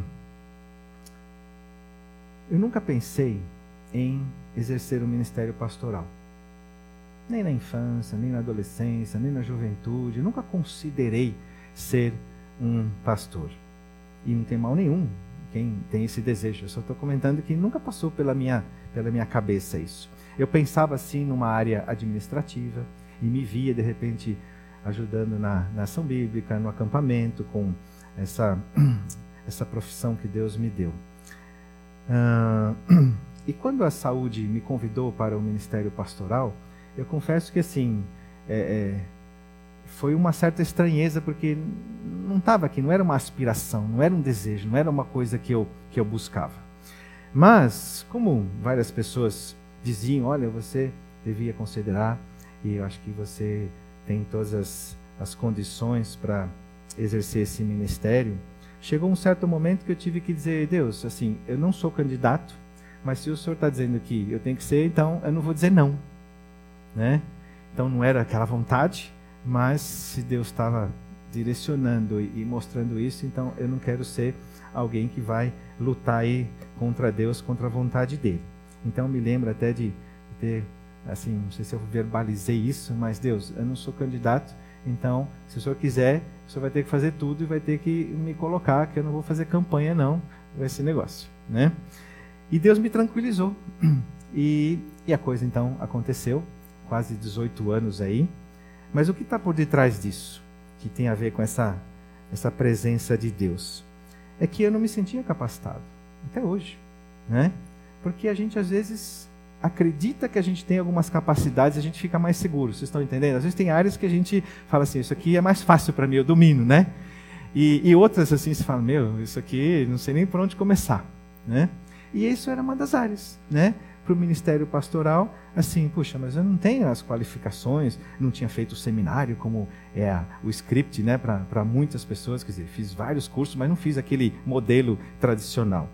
Eu nunca pensei em exercer o ministério pastoral. Nem na infância, nem na adolescência, nem na juventude. Eu nunca considerei ser um pastor. E não tem mal nenhum quem tem esse desejo. Eu só estou comentando que nunca passou pela minha, pela minha cabeça isso. Eu pensava assim numa área administrativa e me via de repente ajudando na, na ação bíblica, no acampamento, com essa, essa profissão que Deus me deu. Uh, e quando a saúde me convidou para o ministério pastoral, eu confesso que assim, é, é, foi uma certa estranheza, porque não estava aqui, não era uma aspiração, não era um desejo, não era uma coisa que eu, que eu buscava. Mas, como várias pessoas diziam, olha, você devia considerar, e eu acho que você tem todas as, as condições para exercer esse ministério, chegou um certo momento que eu tive que dizer, Deus, assim, eu não sou candidato, mas se o Senhor está dizendo que eu tenho que ser, então eu não vou dizer não. Né? Então não era aquela vontade, mas se Deus estava direcionando e, e mostrando isso, então eu não quero ser alguém que vai lutar aí contra Deus, contra a vontade dele. Então me lembro até de ter, assim, não sei se eu verbalizei isso, mas Deus, eu não sou candidato, então se o Senhor quiser, o Senhor vai ter que fazer tudo e vai ter que me colocar, que eu não vou fazer campanha não, esse negócio, né? E Deus me tranquilizou, e, e a coisa então aconteceu, quase dezoito anos aí, mas o que está por detrás disso, que tem a ver com essa, essa presença de Deus, é que eu não me sentia capacitado, até hoje, né? Porque a gente às vezes acredita que a gente tem algumas capacidades, a gente fica mais seguro, vocês estão entendendo? Às vezes tem áreas que a gente fala assim, isso aqui é mais fácil para mim, eu domino, né? E, e outras assim, você fala, meu, isso aqui não sei nem por onde começar, né? E isso era uma das áreas, né? Para o ministério pastoral, assim, puxa, mas eu não tenho as qualificações, não tinha feito o seminário como é a, o script, né, para muitas pessoas, quer dizer, fiz vários cursos, mas não fiz aquele modelo tradicional.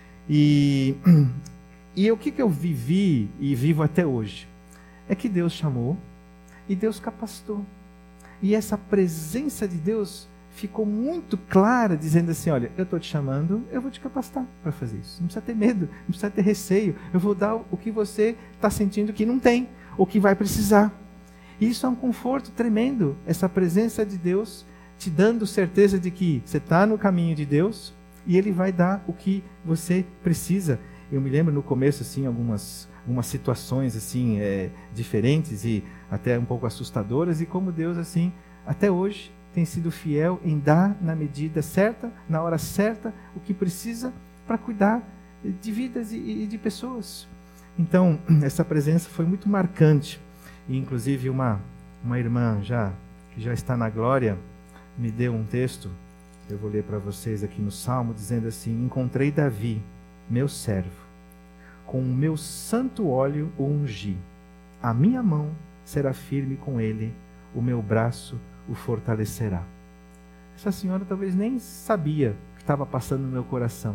E, e o que, que eu vivi e vivo até hoje? É que Deus chamou e Deus capacitou. E essa presença de Deus ficou muito clara, dizendo assim, olha, eu estou te chamando, eu vou te capacitar para fazer isso. Não precisa ter medo, não precisa ter receio. Eu vou dar o que você está sentindo que não tem, ou que vai precisar. E isso é um conforto tremendo, essa presença de Deus te dando certeza de que você está no caminho de Deus e Ele vai dar o que você precisa. Eu me lembro no começo, assim, algumas, algumas situações assim, é, diferentes e até um pouco assustadoras, e como Deus, assim, até hoje, tem sido fiel em dar na medida certa, na hora certa, o que precisa para cuidar de vidas e de pessoas. Então, essa presença foi muito marcante. E, inclusive, uma, uma irmã já, que já está na glória, me deu um texto, eu vou ler para vocês aqui no Salmo, dizendo assim, encontrei Davi, meu servo, com o meu santo óleo o ungi. A minha mão será firme com ele, o meu braço o fortalecerá. Essa senhora talvez nem sabia o que estava passando no meu coração,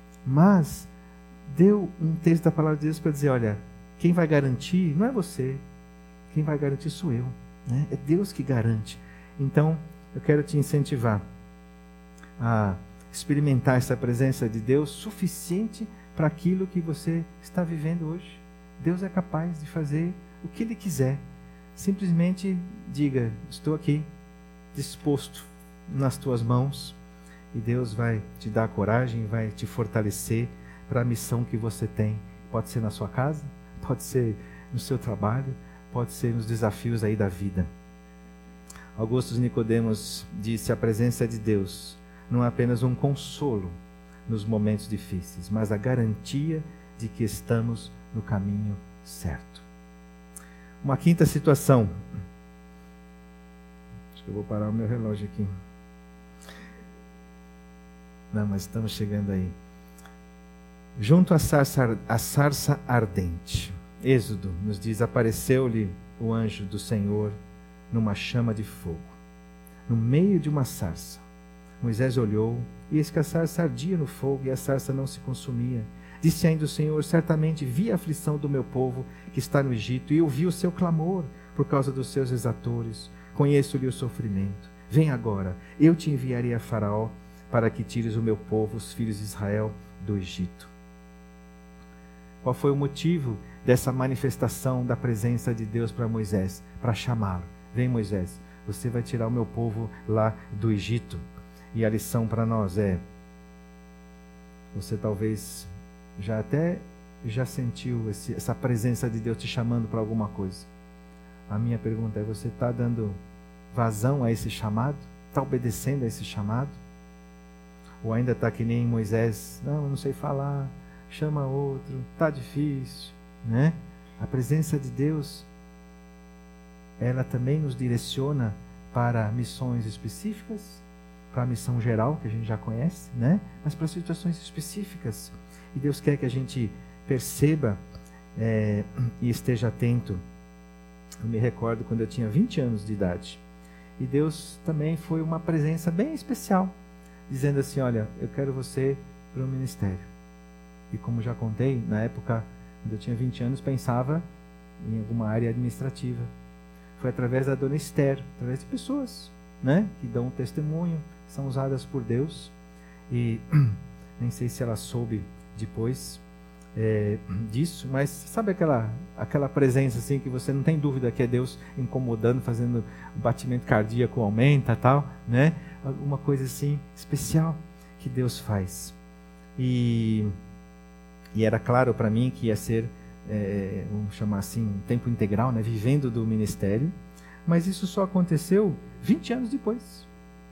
mas deu um texto da palavra de Deus para dizer, olha, quem vai garantir não é você, quem vai garantir sou eu, né? É Deus que garante. Então, eu quero te incentivar a experimentar essa presença de Deus suficiente para aquilo que você está vivendo hoje. Deus é capaz de fazer o que Ele quiser. Simplesmente diga, estou aqui, disposto nas tuas mãos, e Deus vai te dar coragem, vai te fortalecer para a missão que você tem, Pode ser na sua casa, pode ser no seu trabalho, pode ser nos desafios aí da vida. Augusto Nicodemos disse: a presença de Deus não é apenas um consolo nos momentos difíceis, mas a garantia de que estamos no caminho certo. Uma quinta situação. Acho que eu vou parar o meu relógio aqui. Não, mas estamos chegando aí. Junto à sarça, à sarça ardente. Êxodo nos diz: apareceu-lhe o anjo do Senhor numa chama de fogo, no meio de uma sarça. Moisés olhou, e eis que a sarça ardia no fogo, e a sarça não se consumia. Disse ainda o Senhor: certamente vi a aflição do meu povo que está no Egito, e ouvi o seu clamor por causa dos seus exatores. Conheço-lhe o sofrimento. Vem agora, eu te enviarei a Faraó, para que tires o meu povo, os filhos de Israel, do Egito. Qual foi o motivo dessa manifestação da presença de Deus para Moisés? Para chamá-lo. Vem, Moisés, você vai tirar o meu povo lá do Egito. E a lição para nós é: você talvez já até já sentiu esse, essa presença de Deus te chamando para alguma coisa. A minha pergunta é: você está dando vazão a esse chamado? Está obedecendo a esse chamado? Ou ainda está que nem Moisés: não, eu não sei falar, chama outro, está difícil, né? A presença de Deus, ela também nos direciona para missões específicas, para a missão geral, que a gente já conhece, né? Mas para situações específicas. E Deus quer que a gente perceba é, e esteja atento. Eu me recordo quando eu tinha vinte anos de idade. E Deus também foi uma presença bem especial, dizendo assim: olha, eu quero você para o ministério. E como já contei, na época, quando eu tinha vinte anos, pensava em alguma área administrativa. Foi através da dona Esther, através de pessoas, né, que dão testemunho, são usadas por Deus. E nem sei se ela soube depois é, disso, mas sabe aquela, aquela presença assim que você não tem dúvida que é Deus incomodando, fazendo o batimento cardíaco aumenta, tal, né? Alguma coisa assim especial que Deus faz. E, e era claro para mim que ia ser, é, vamos chamar assim, um tempo integral, né? Vivendo do ministério, mas isso só aconteceu vinte anos depois,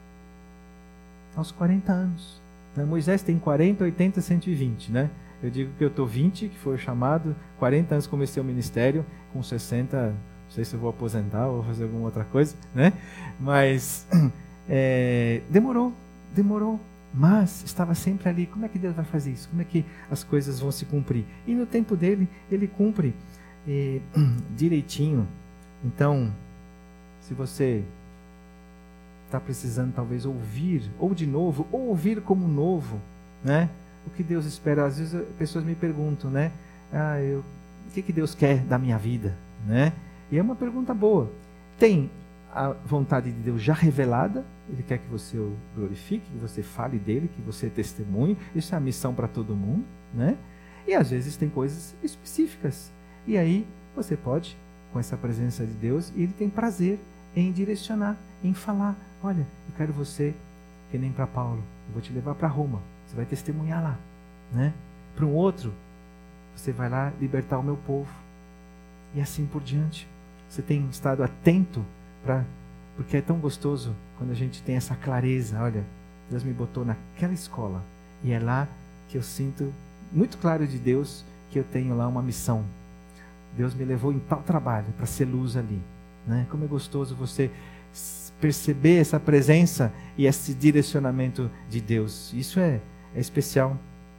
aos quarenta anos. Né? Moisés tem quarenta, oitenta, cento e vinte, né? Eu digo que eu estou vinte, que foi o chamado, quarenta anos comecei o ministério, com sessenta, não sei se eu vou aposentar ou vou fazer alguma outra coisa, né? Mas é, demorou, demorou, mas estava sempre ali. Como é que Deus vai fazer isso? Como é que as coisas vão se cumprir? E no tempo dele, ele cumpre é, direitinho. Então, se você está precisando talvez ouvir, ou de novo, ou ouvir como novo, né? O que Deus espera? Às vezes pessoas me perguntam, né? Ah, eu, o que, que Deus quer da minha vida, né? E é uma pergunta boa. Tem a vontade de Deus já revelada, Ele quer que você o glorifique, que você fale dele, que você testemunhe. Isso é a missão para todo mundo, né? E às vezes tem coisas específicas. E aí você pode, com essa presença de Deus, e Ele tem prazer em direcionar, em falar: olha, eu quero você, que nem para Paulo, eu vou te levar para Roma. Você vai testemunhar lá, né? Para um outro, você vai lá libertar o meu povo. E assim por diante. Você tem estado atento para, porque é tão gostoso quando a gente tem essa clareza. Olha, Deus me botou naquela escola e é lá que eu sinto muito claro de Deus que eu tenho lá uma missão. Deus me levou em tal trabalho para ser luz ali, né? Como é gostoso você perceber essa presença e esse direcionamento de Deus. Isso é É especial.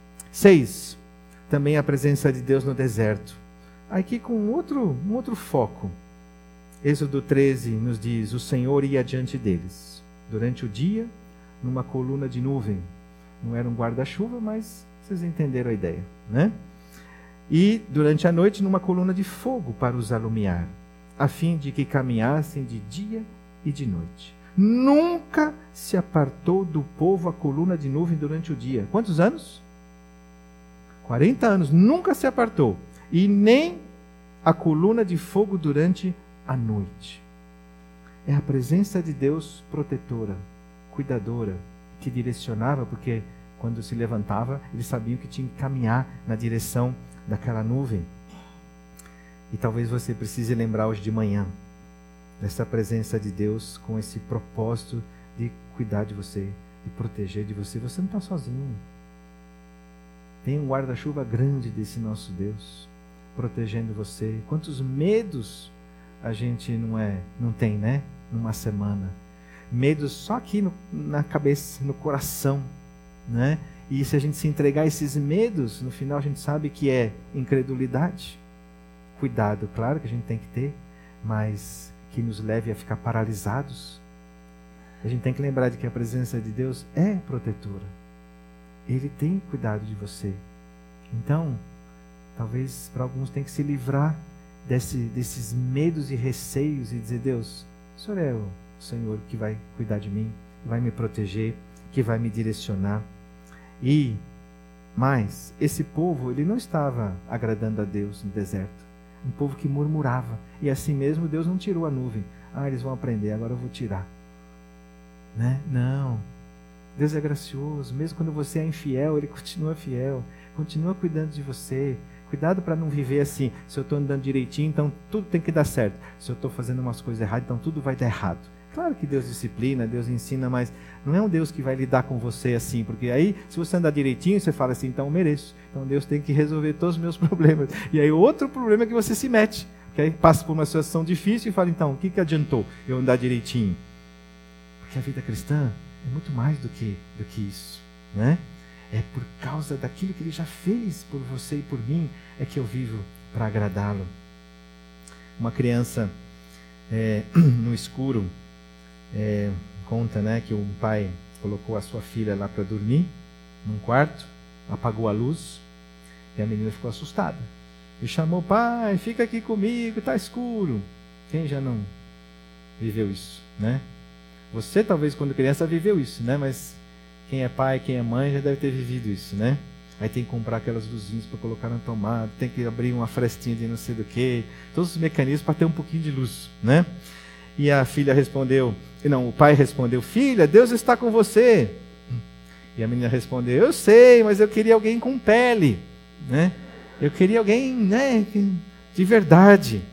Seis, também a presença de Deus no deserto. Aqui com um outro, um outro foco. Êxodo treze nos diz: o Senhor ia adiante deles. Durante o dia, numa coluna de nuvem. Não era um guarda-chuva, mas vocês entenderam a ideia, né? E durante a noite, numa coluna de fogo para os alumiar, a fim de que caminhassem de dia e de noite. Nunca se apartou do povo a coluna de nuvem durante o dia. Quantos anos? quarenta anos. Nunca se apartou. E nem a coluna de fogo durante a noite. É a presença de Deus protetora, cuidadora, que direcionava, porque quando se levantava, eles sabiam que tinham que caminhar na direção daquela nuvem. E talvez você precise lembrar hoje de manhã dessa presença de Deus com esse propósito de cuidar de você, de proteger de você. Você não está sozinho. Tem um guarda-chuva grande desse nosso Deus protegendo você. Quantos medos a gente não é, não tem, né? Numa semana. Medos só aqui no, na cabeça, no coração, né? E se a gente se entregar a esses medos, no final a gente sabe que é incredulidade. Cuidado, claro que a gente tem que ter, mas que nos leve a ficar paralisados. A gente tem que lembrar de que a presença de Deus é protetora. Ele tem cuidado de você. Então, talvez para alguns tem que se livrar desse, desses medos e receios e dizer: Deus, o Senhor é o Senhor que vai cuidar de mim, vai me proteger, que vai me direcionar. E mais, esse povo, ele não estava agradando a Deus no deserto. Um povo que murmurava. E assim mesmo Deus não tirou a nuvem. Ah, eles vão aprender, agora eu vou tirar. Né? Não. Deus é gracioso. Mesmo quando você é infiel, Ele continua fiel. Continua cuidando de você. Cuidado para não viver assim. Se eu estou andando direitinho, então tudo tem que dar certo. Se eu estou fazendo umas coisas erradas, então tudo vai dar errado. Claro que Deus disciplina, Deus ensina, mas não é um Deus que vai lidar com você assim, porque aí, se você andar direitinho, você fala assim: então eu mereço. Então Deus tem que resolver todos os meus problemas. E aí outro problema é que você se mete, que aí passa por uma situação difícil e fala: então, o que, que adiantou eu andar direitinho? Porque a vida cristã é muito mais do que, do que isso, né? É por causa daquilo que Ele já fez por você e por mim, é que eu vivo para agradá-lo. Uma criança é, no escuro, É, conta, né, que um pai colocou a sua filha lá para dormir num quarto, apagou a luz e a menina ficou assustada e chamou: pai, fica aqui comigo, está escuro. Quem já não viveu isso, né? Você talvez quando criança viveu isso, né? Mas quem é pai, quem é mãe já deve ter vivido isso, né? Aí tem que comprar aquelas luzinhas para colocar na tomada, tem que abrir uma frestinha de não sei do que, todos os mecanismos para ter um pouquinho de luz, né? E a filha respondeu, não, o pai respondeu: filha, Deus está com você. E a menina respondeu: eu sei, mas eu queria alguém com pele, né? Eu queria alguém, né, de verdade.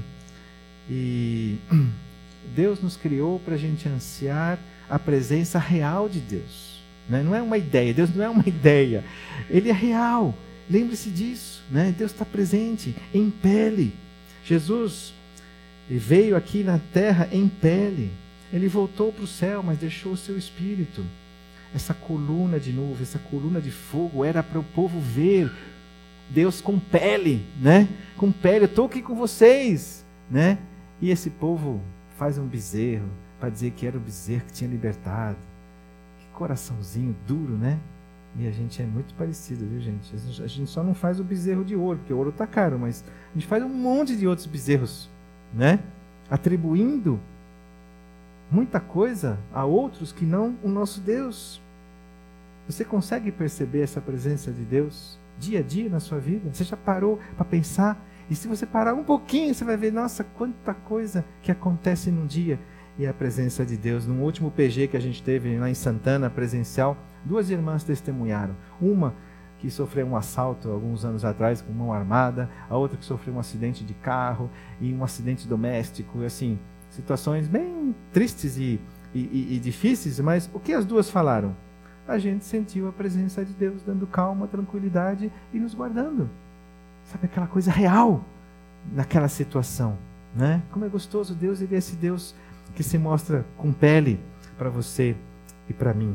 E Deus nos criou para a gente ansiar a presença real de Deus, né? Não é uma ideia, Deus não é uma ideia, Ele é real. Lembre-se disso, né? Deus está presente em pele. Jesus Ele veio aqui na terra em pele. Ele voltou para o céu, mas deixou o seu espírito. Essa coluna de nuvem, essa coluna de fogo era para o povo ver Deus com pele, né? Com pele, eu estou aqui com vocês, né? E esse povo faz um bezerro para dizer que era o bezerro que tinha libertado. Que coraçãozinho duro, né? E a gente é muito parecido, viu, gente? A gente só não faz o bezerro de ouro, porque o ouro está caro, mas a gente faz um monte de outros bezerros, né? Atribuindo muita coisa a outros que não o nosso Deus. Você consegue perceber essa presença de Deus dia a dia na sua vida? Você já parou para pensar? E se você parar um pouquinho, você vai ver: nossa, quanta coisa que acontece num dia. E a presença de Deus. No último P G que a gente teve lá em Santana, presencial, duas irmãs testemunharam. Uma que sofreu um assalto alguns anos atrás com mão armada, a outra que sofreu um acidente de carro e um acidente doméstico, assim, situações bem tristes e, e, e difíceis, mas o que as duas falaram? A gente sentiu a presença de Deus dando calma, tranquilidade e nos guardando. Sabe, aquela coisa real naquela situação, né? Como é gostoso Deus, Ele é esse Deus que se mostra com pele para você e para mim.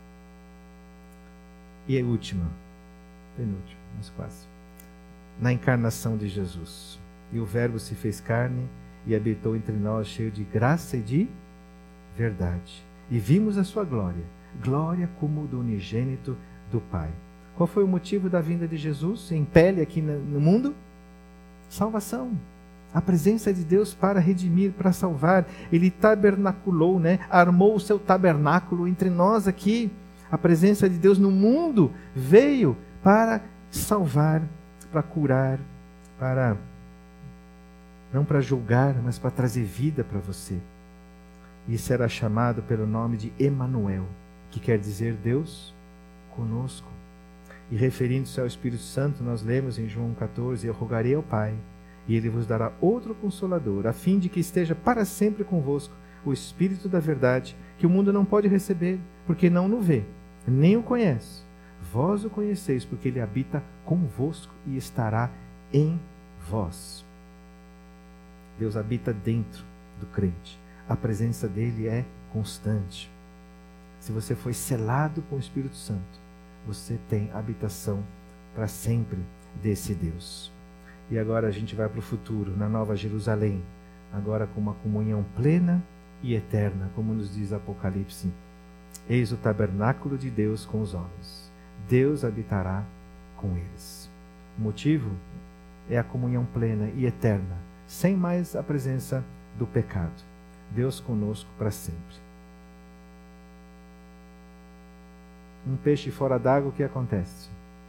E a última, penúltima, mas quase. Na encarnação de Jesus. E o Verbo se fez carne e habitou entre nós, cheio de graça e de verdade. E vimos a sua glória, glória como do unigênito do Pai. Qual foi o motivo da vinda de Jesus em pele aqui no mundo? Salvação. A presença de Deus para redimir, para salvar. Ele tabernaculou, né? Armou o seu tabernáculo entre nós aqui. A presença de Deus no mundo veio para salvar, para curar, para não para julgar, mas para trazer vida para você. E será chamado pelo nome de Emanuel, que quer dizer Deus conosco. E referindo-se ao Espírito Santo, nós lemos em João catorze, eu rogarei ao Pai, e Ele vos dará outro Consolador, a fim de que esteja para sempre convosco o Espírito da verdade, que o mundo não pode receber, porque não o vê, nem o conhece. Vós o conheceis, porque Ele habita convosco e estará em vós. Deus habita dentro do crente. A presença dele é constante. Se você foi selado com o Espírito Santo, você tem habitação para sempre desse Deus. E agora a gente vai para o futuro, na Nova Jerusalém, agora com uma comunhão plena e eterna, como nos diz Apocalipse. Eis o tabernáculo de Deus com os homens. Deus habitará com eles. O motivo é a comunhão plena e eterna, sem mais a presença do pecado. Deus conosco para sempre. Um peixe fora d'água, o que acontece?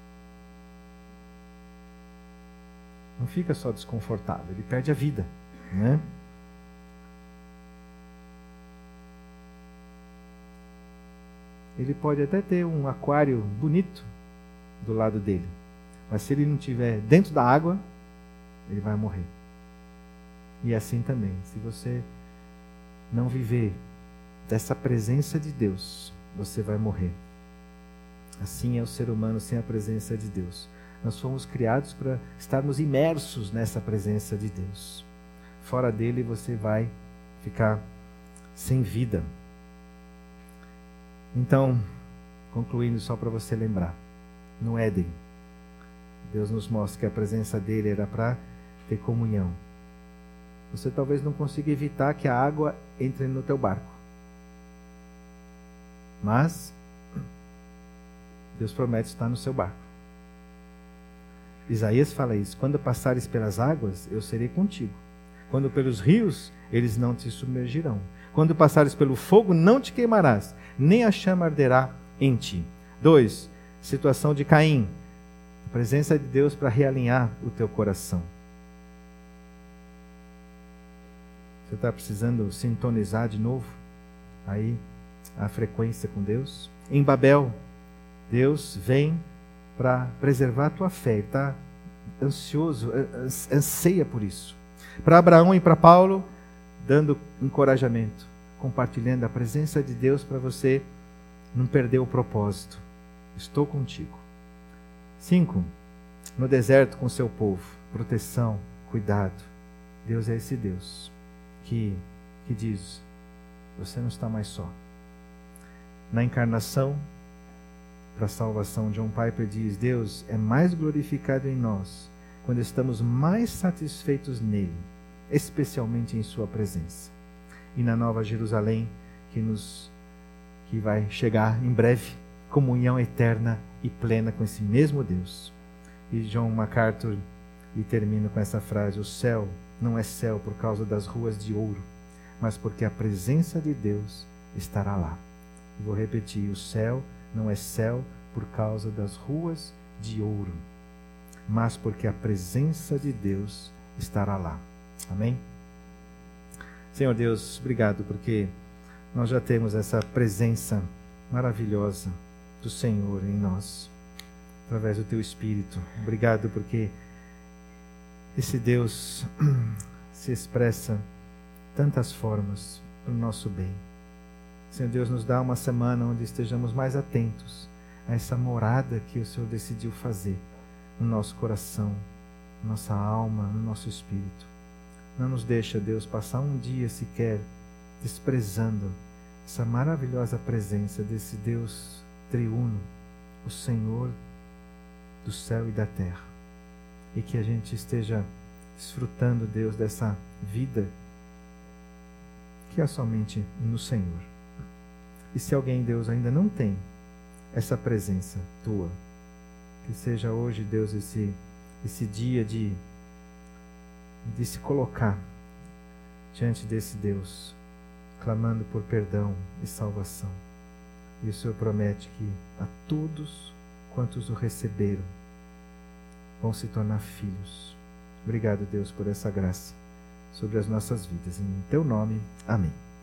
Não fica só desconfortável, ele perde a vida, né? Ele pode até ter um aquário bonito do lado dele, mas se ele não estiver dentro da água, ele vai morrer. E assim também, se você não viver dessa presença de Deus, você vai morrer. Assim é o ser humano sem a presença de Deus. Nós fomos criados para estarmos imersos nessa presença de Deus. Fora dele você vai ficar sem vida. Então, concluindo só para você lembrar, no Éden, Deus nos mostra que a presença dele era para ter comunhão. Você talvez não consiga evitar que a água entre no teu barco. Mas Deus promete estar no seu barco. Isaías fala isso: quando passares pelas águas, eu serei contigo. Quando pelos rios, eles não te submergirão. Quando passares pelo fogo, não te queimarás, nem a chama arderá em ti. Dois, situação de Caim. A presença de Deus para realinhar o teu coração. Você está precisando sintonizar de novo aí a frequência com Deus? Em Babel, Deus vem para preservar a tua fé, está ansioso, anseia por isso. Para Abraão e para Paulo, dando encorajamento, compartilhando a presença de Deus para você não perder o propósito. Estou contigo. Cinco, no deserto com seu povo, proteção, cuidado. Deus é esse Deus que, que diz, você não está mais só. Na encarnação, para a salvação, John Piper diz, Deus é mais glorificado em nós quando estamos mais satisfeitos nele, especialmente em sua presença. E na Nova Jerusalém, que, nos, que vai chegar em breve, comunhão eterna e plena com esse mesmo Deus. E John MacArthur e termina com essa frase, o céu não é céu por causa das ruas de ouro, mas porque a presença de Deus estará lá. Vou repetir, o céu não é céu por causa das ruas de ouro, mas porque a presença de Deus estará lá. Amém? Senhor Deus, obrigado porque nós já temos essa presença maravilhosa do Senhor em nós, através do Teu Espírito. Obrigado porque esse Deus se expressa de tantas formas para o nosso bem. Senhor Deus, nos dá uma semana onde estejamos mais atentos a essa morada que o Senhor decidiu fazer no nosso coração, na nossa alma, no nosso espírito. Não nos deixa, Deus, passar um dia sequer desprezando essa maravilhosa presença desse Deus triuno, o Senhor do céu e da terra. E que a gente esteja desfrutando, Deus, dessa vida que é somente no Senhor. E se alguém, Deus, ainda não tem essa presença Tua, que seja hoje, Deus, esse, esse dia de, de se colocar diante desse Deus, clamando por perdão e salvação. E o Senhor promete que a todos quantos o receberam vão se tornar filhos. Obrigado, Deus, por essa graça sobre as nossas vidas. Em Teu nome, amém.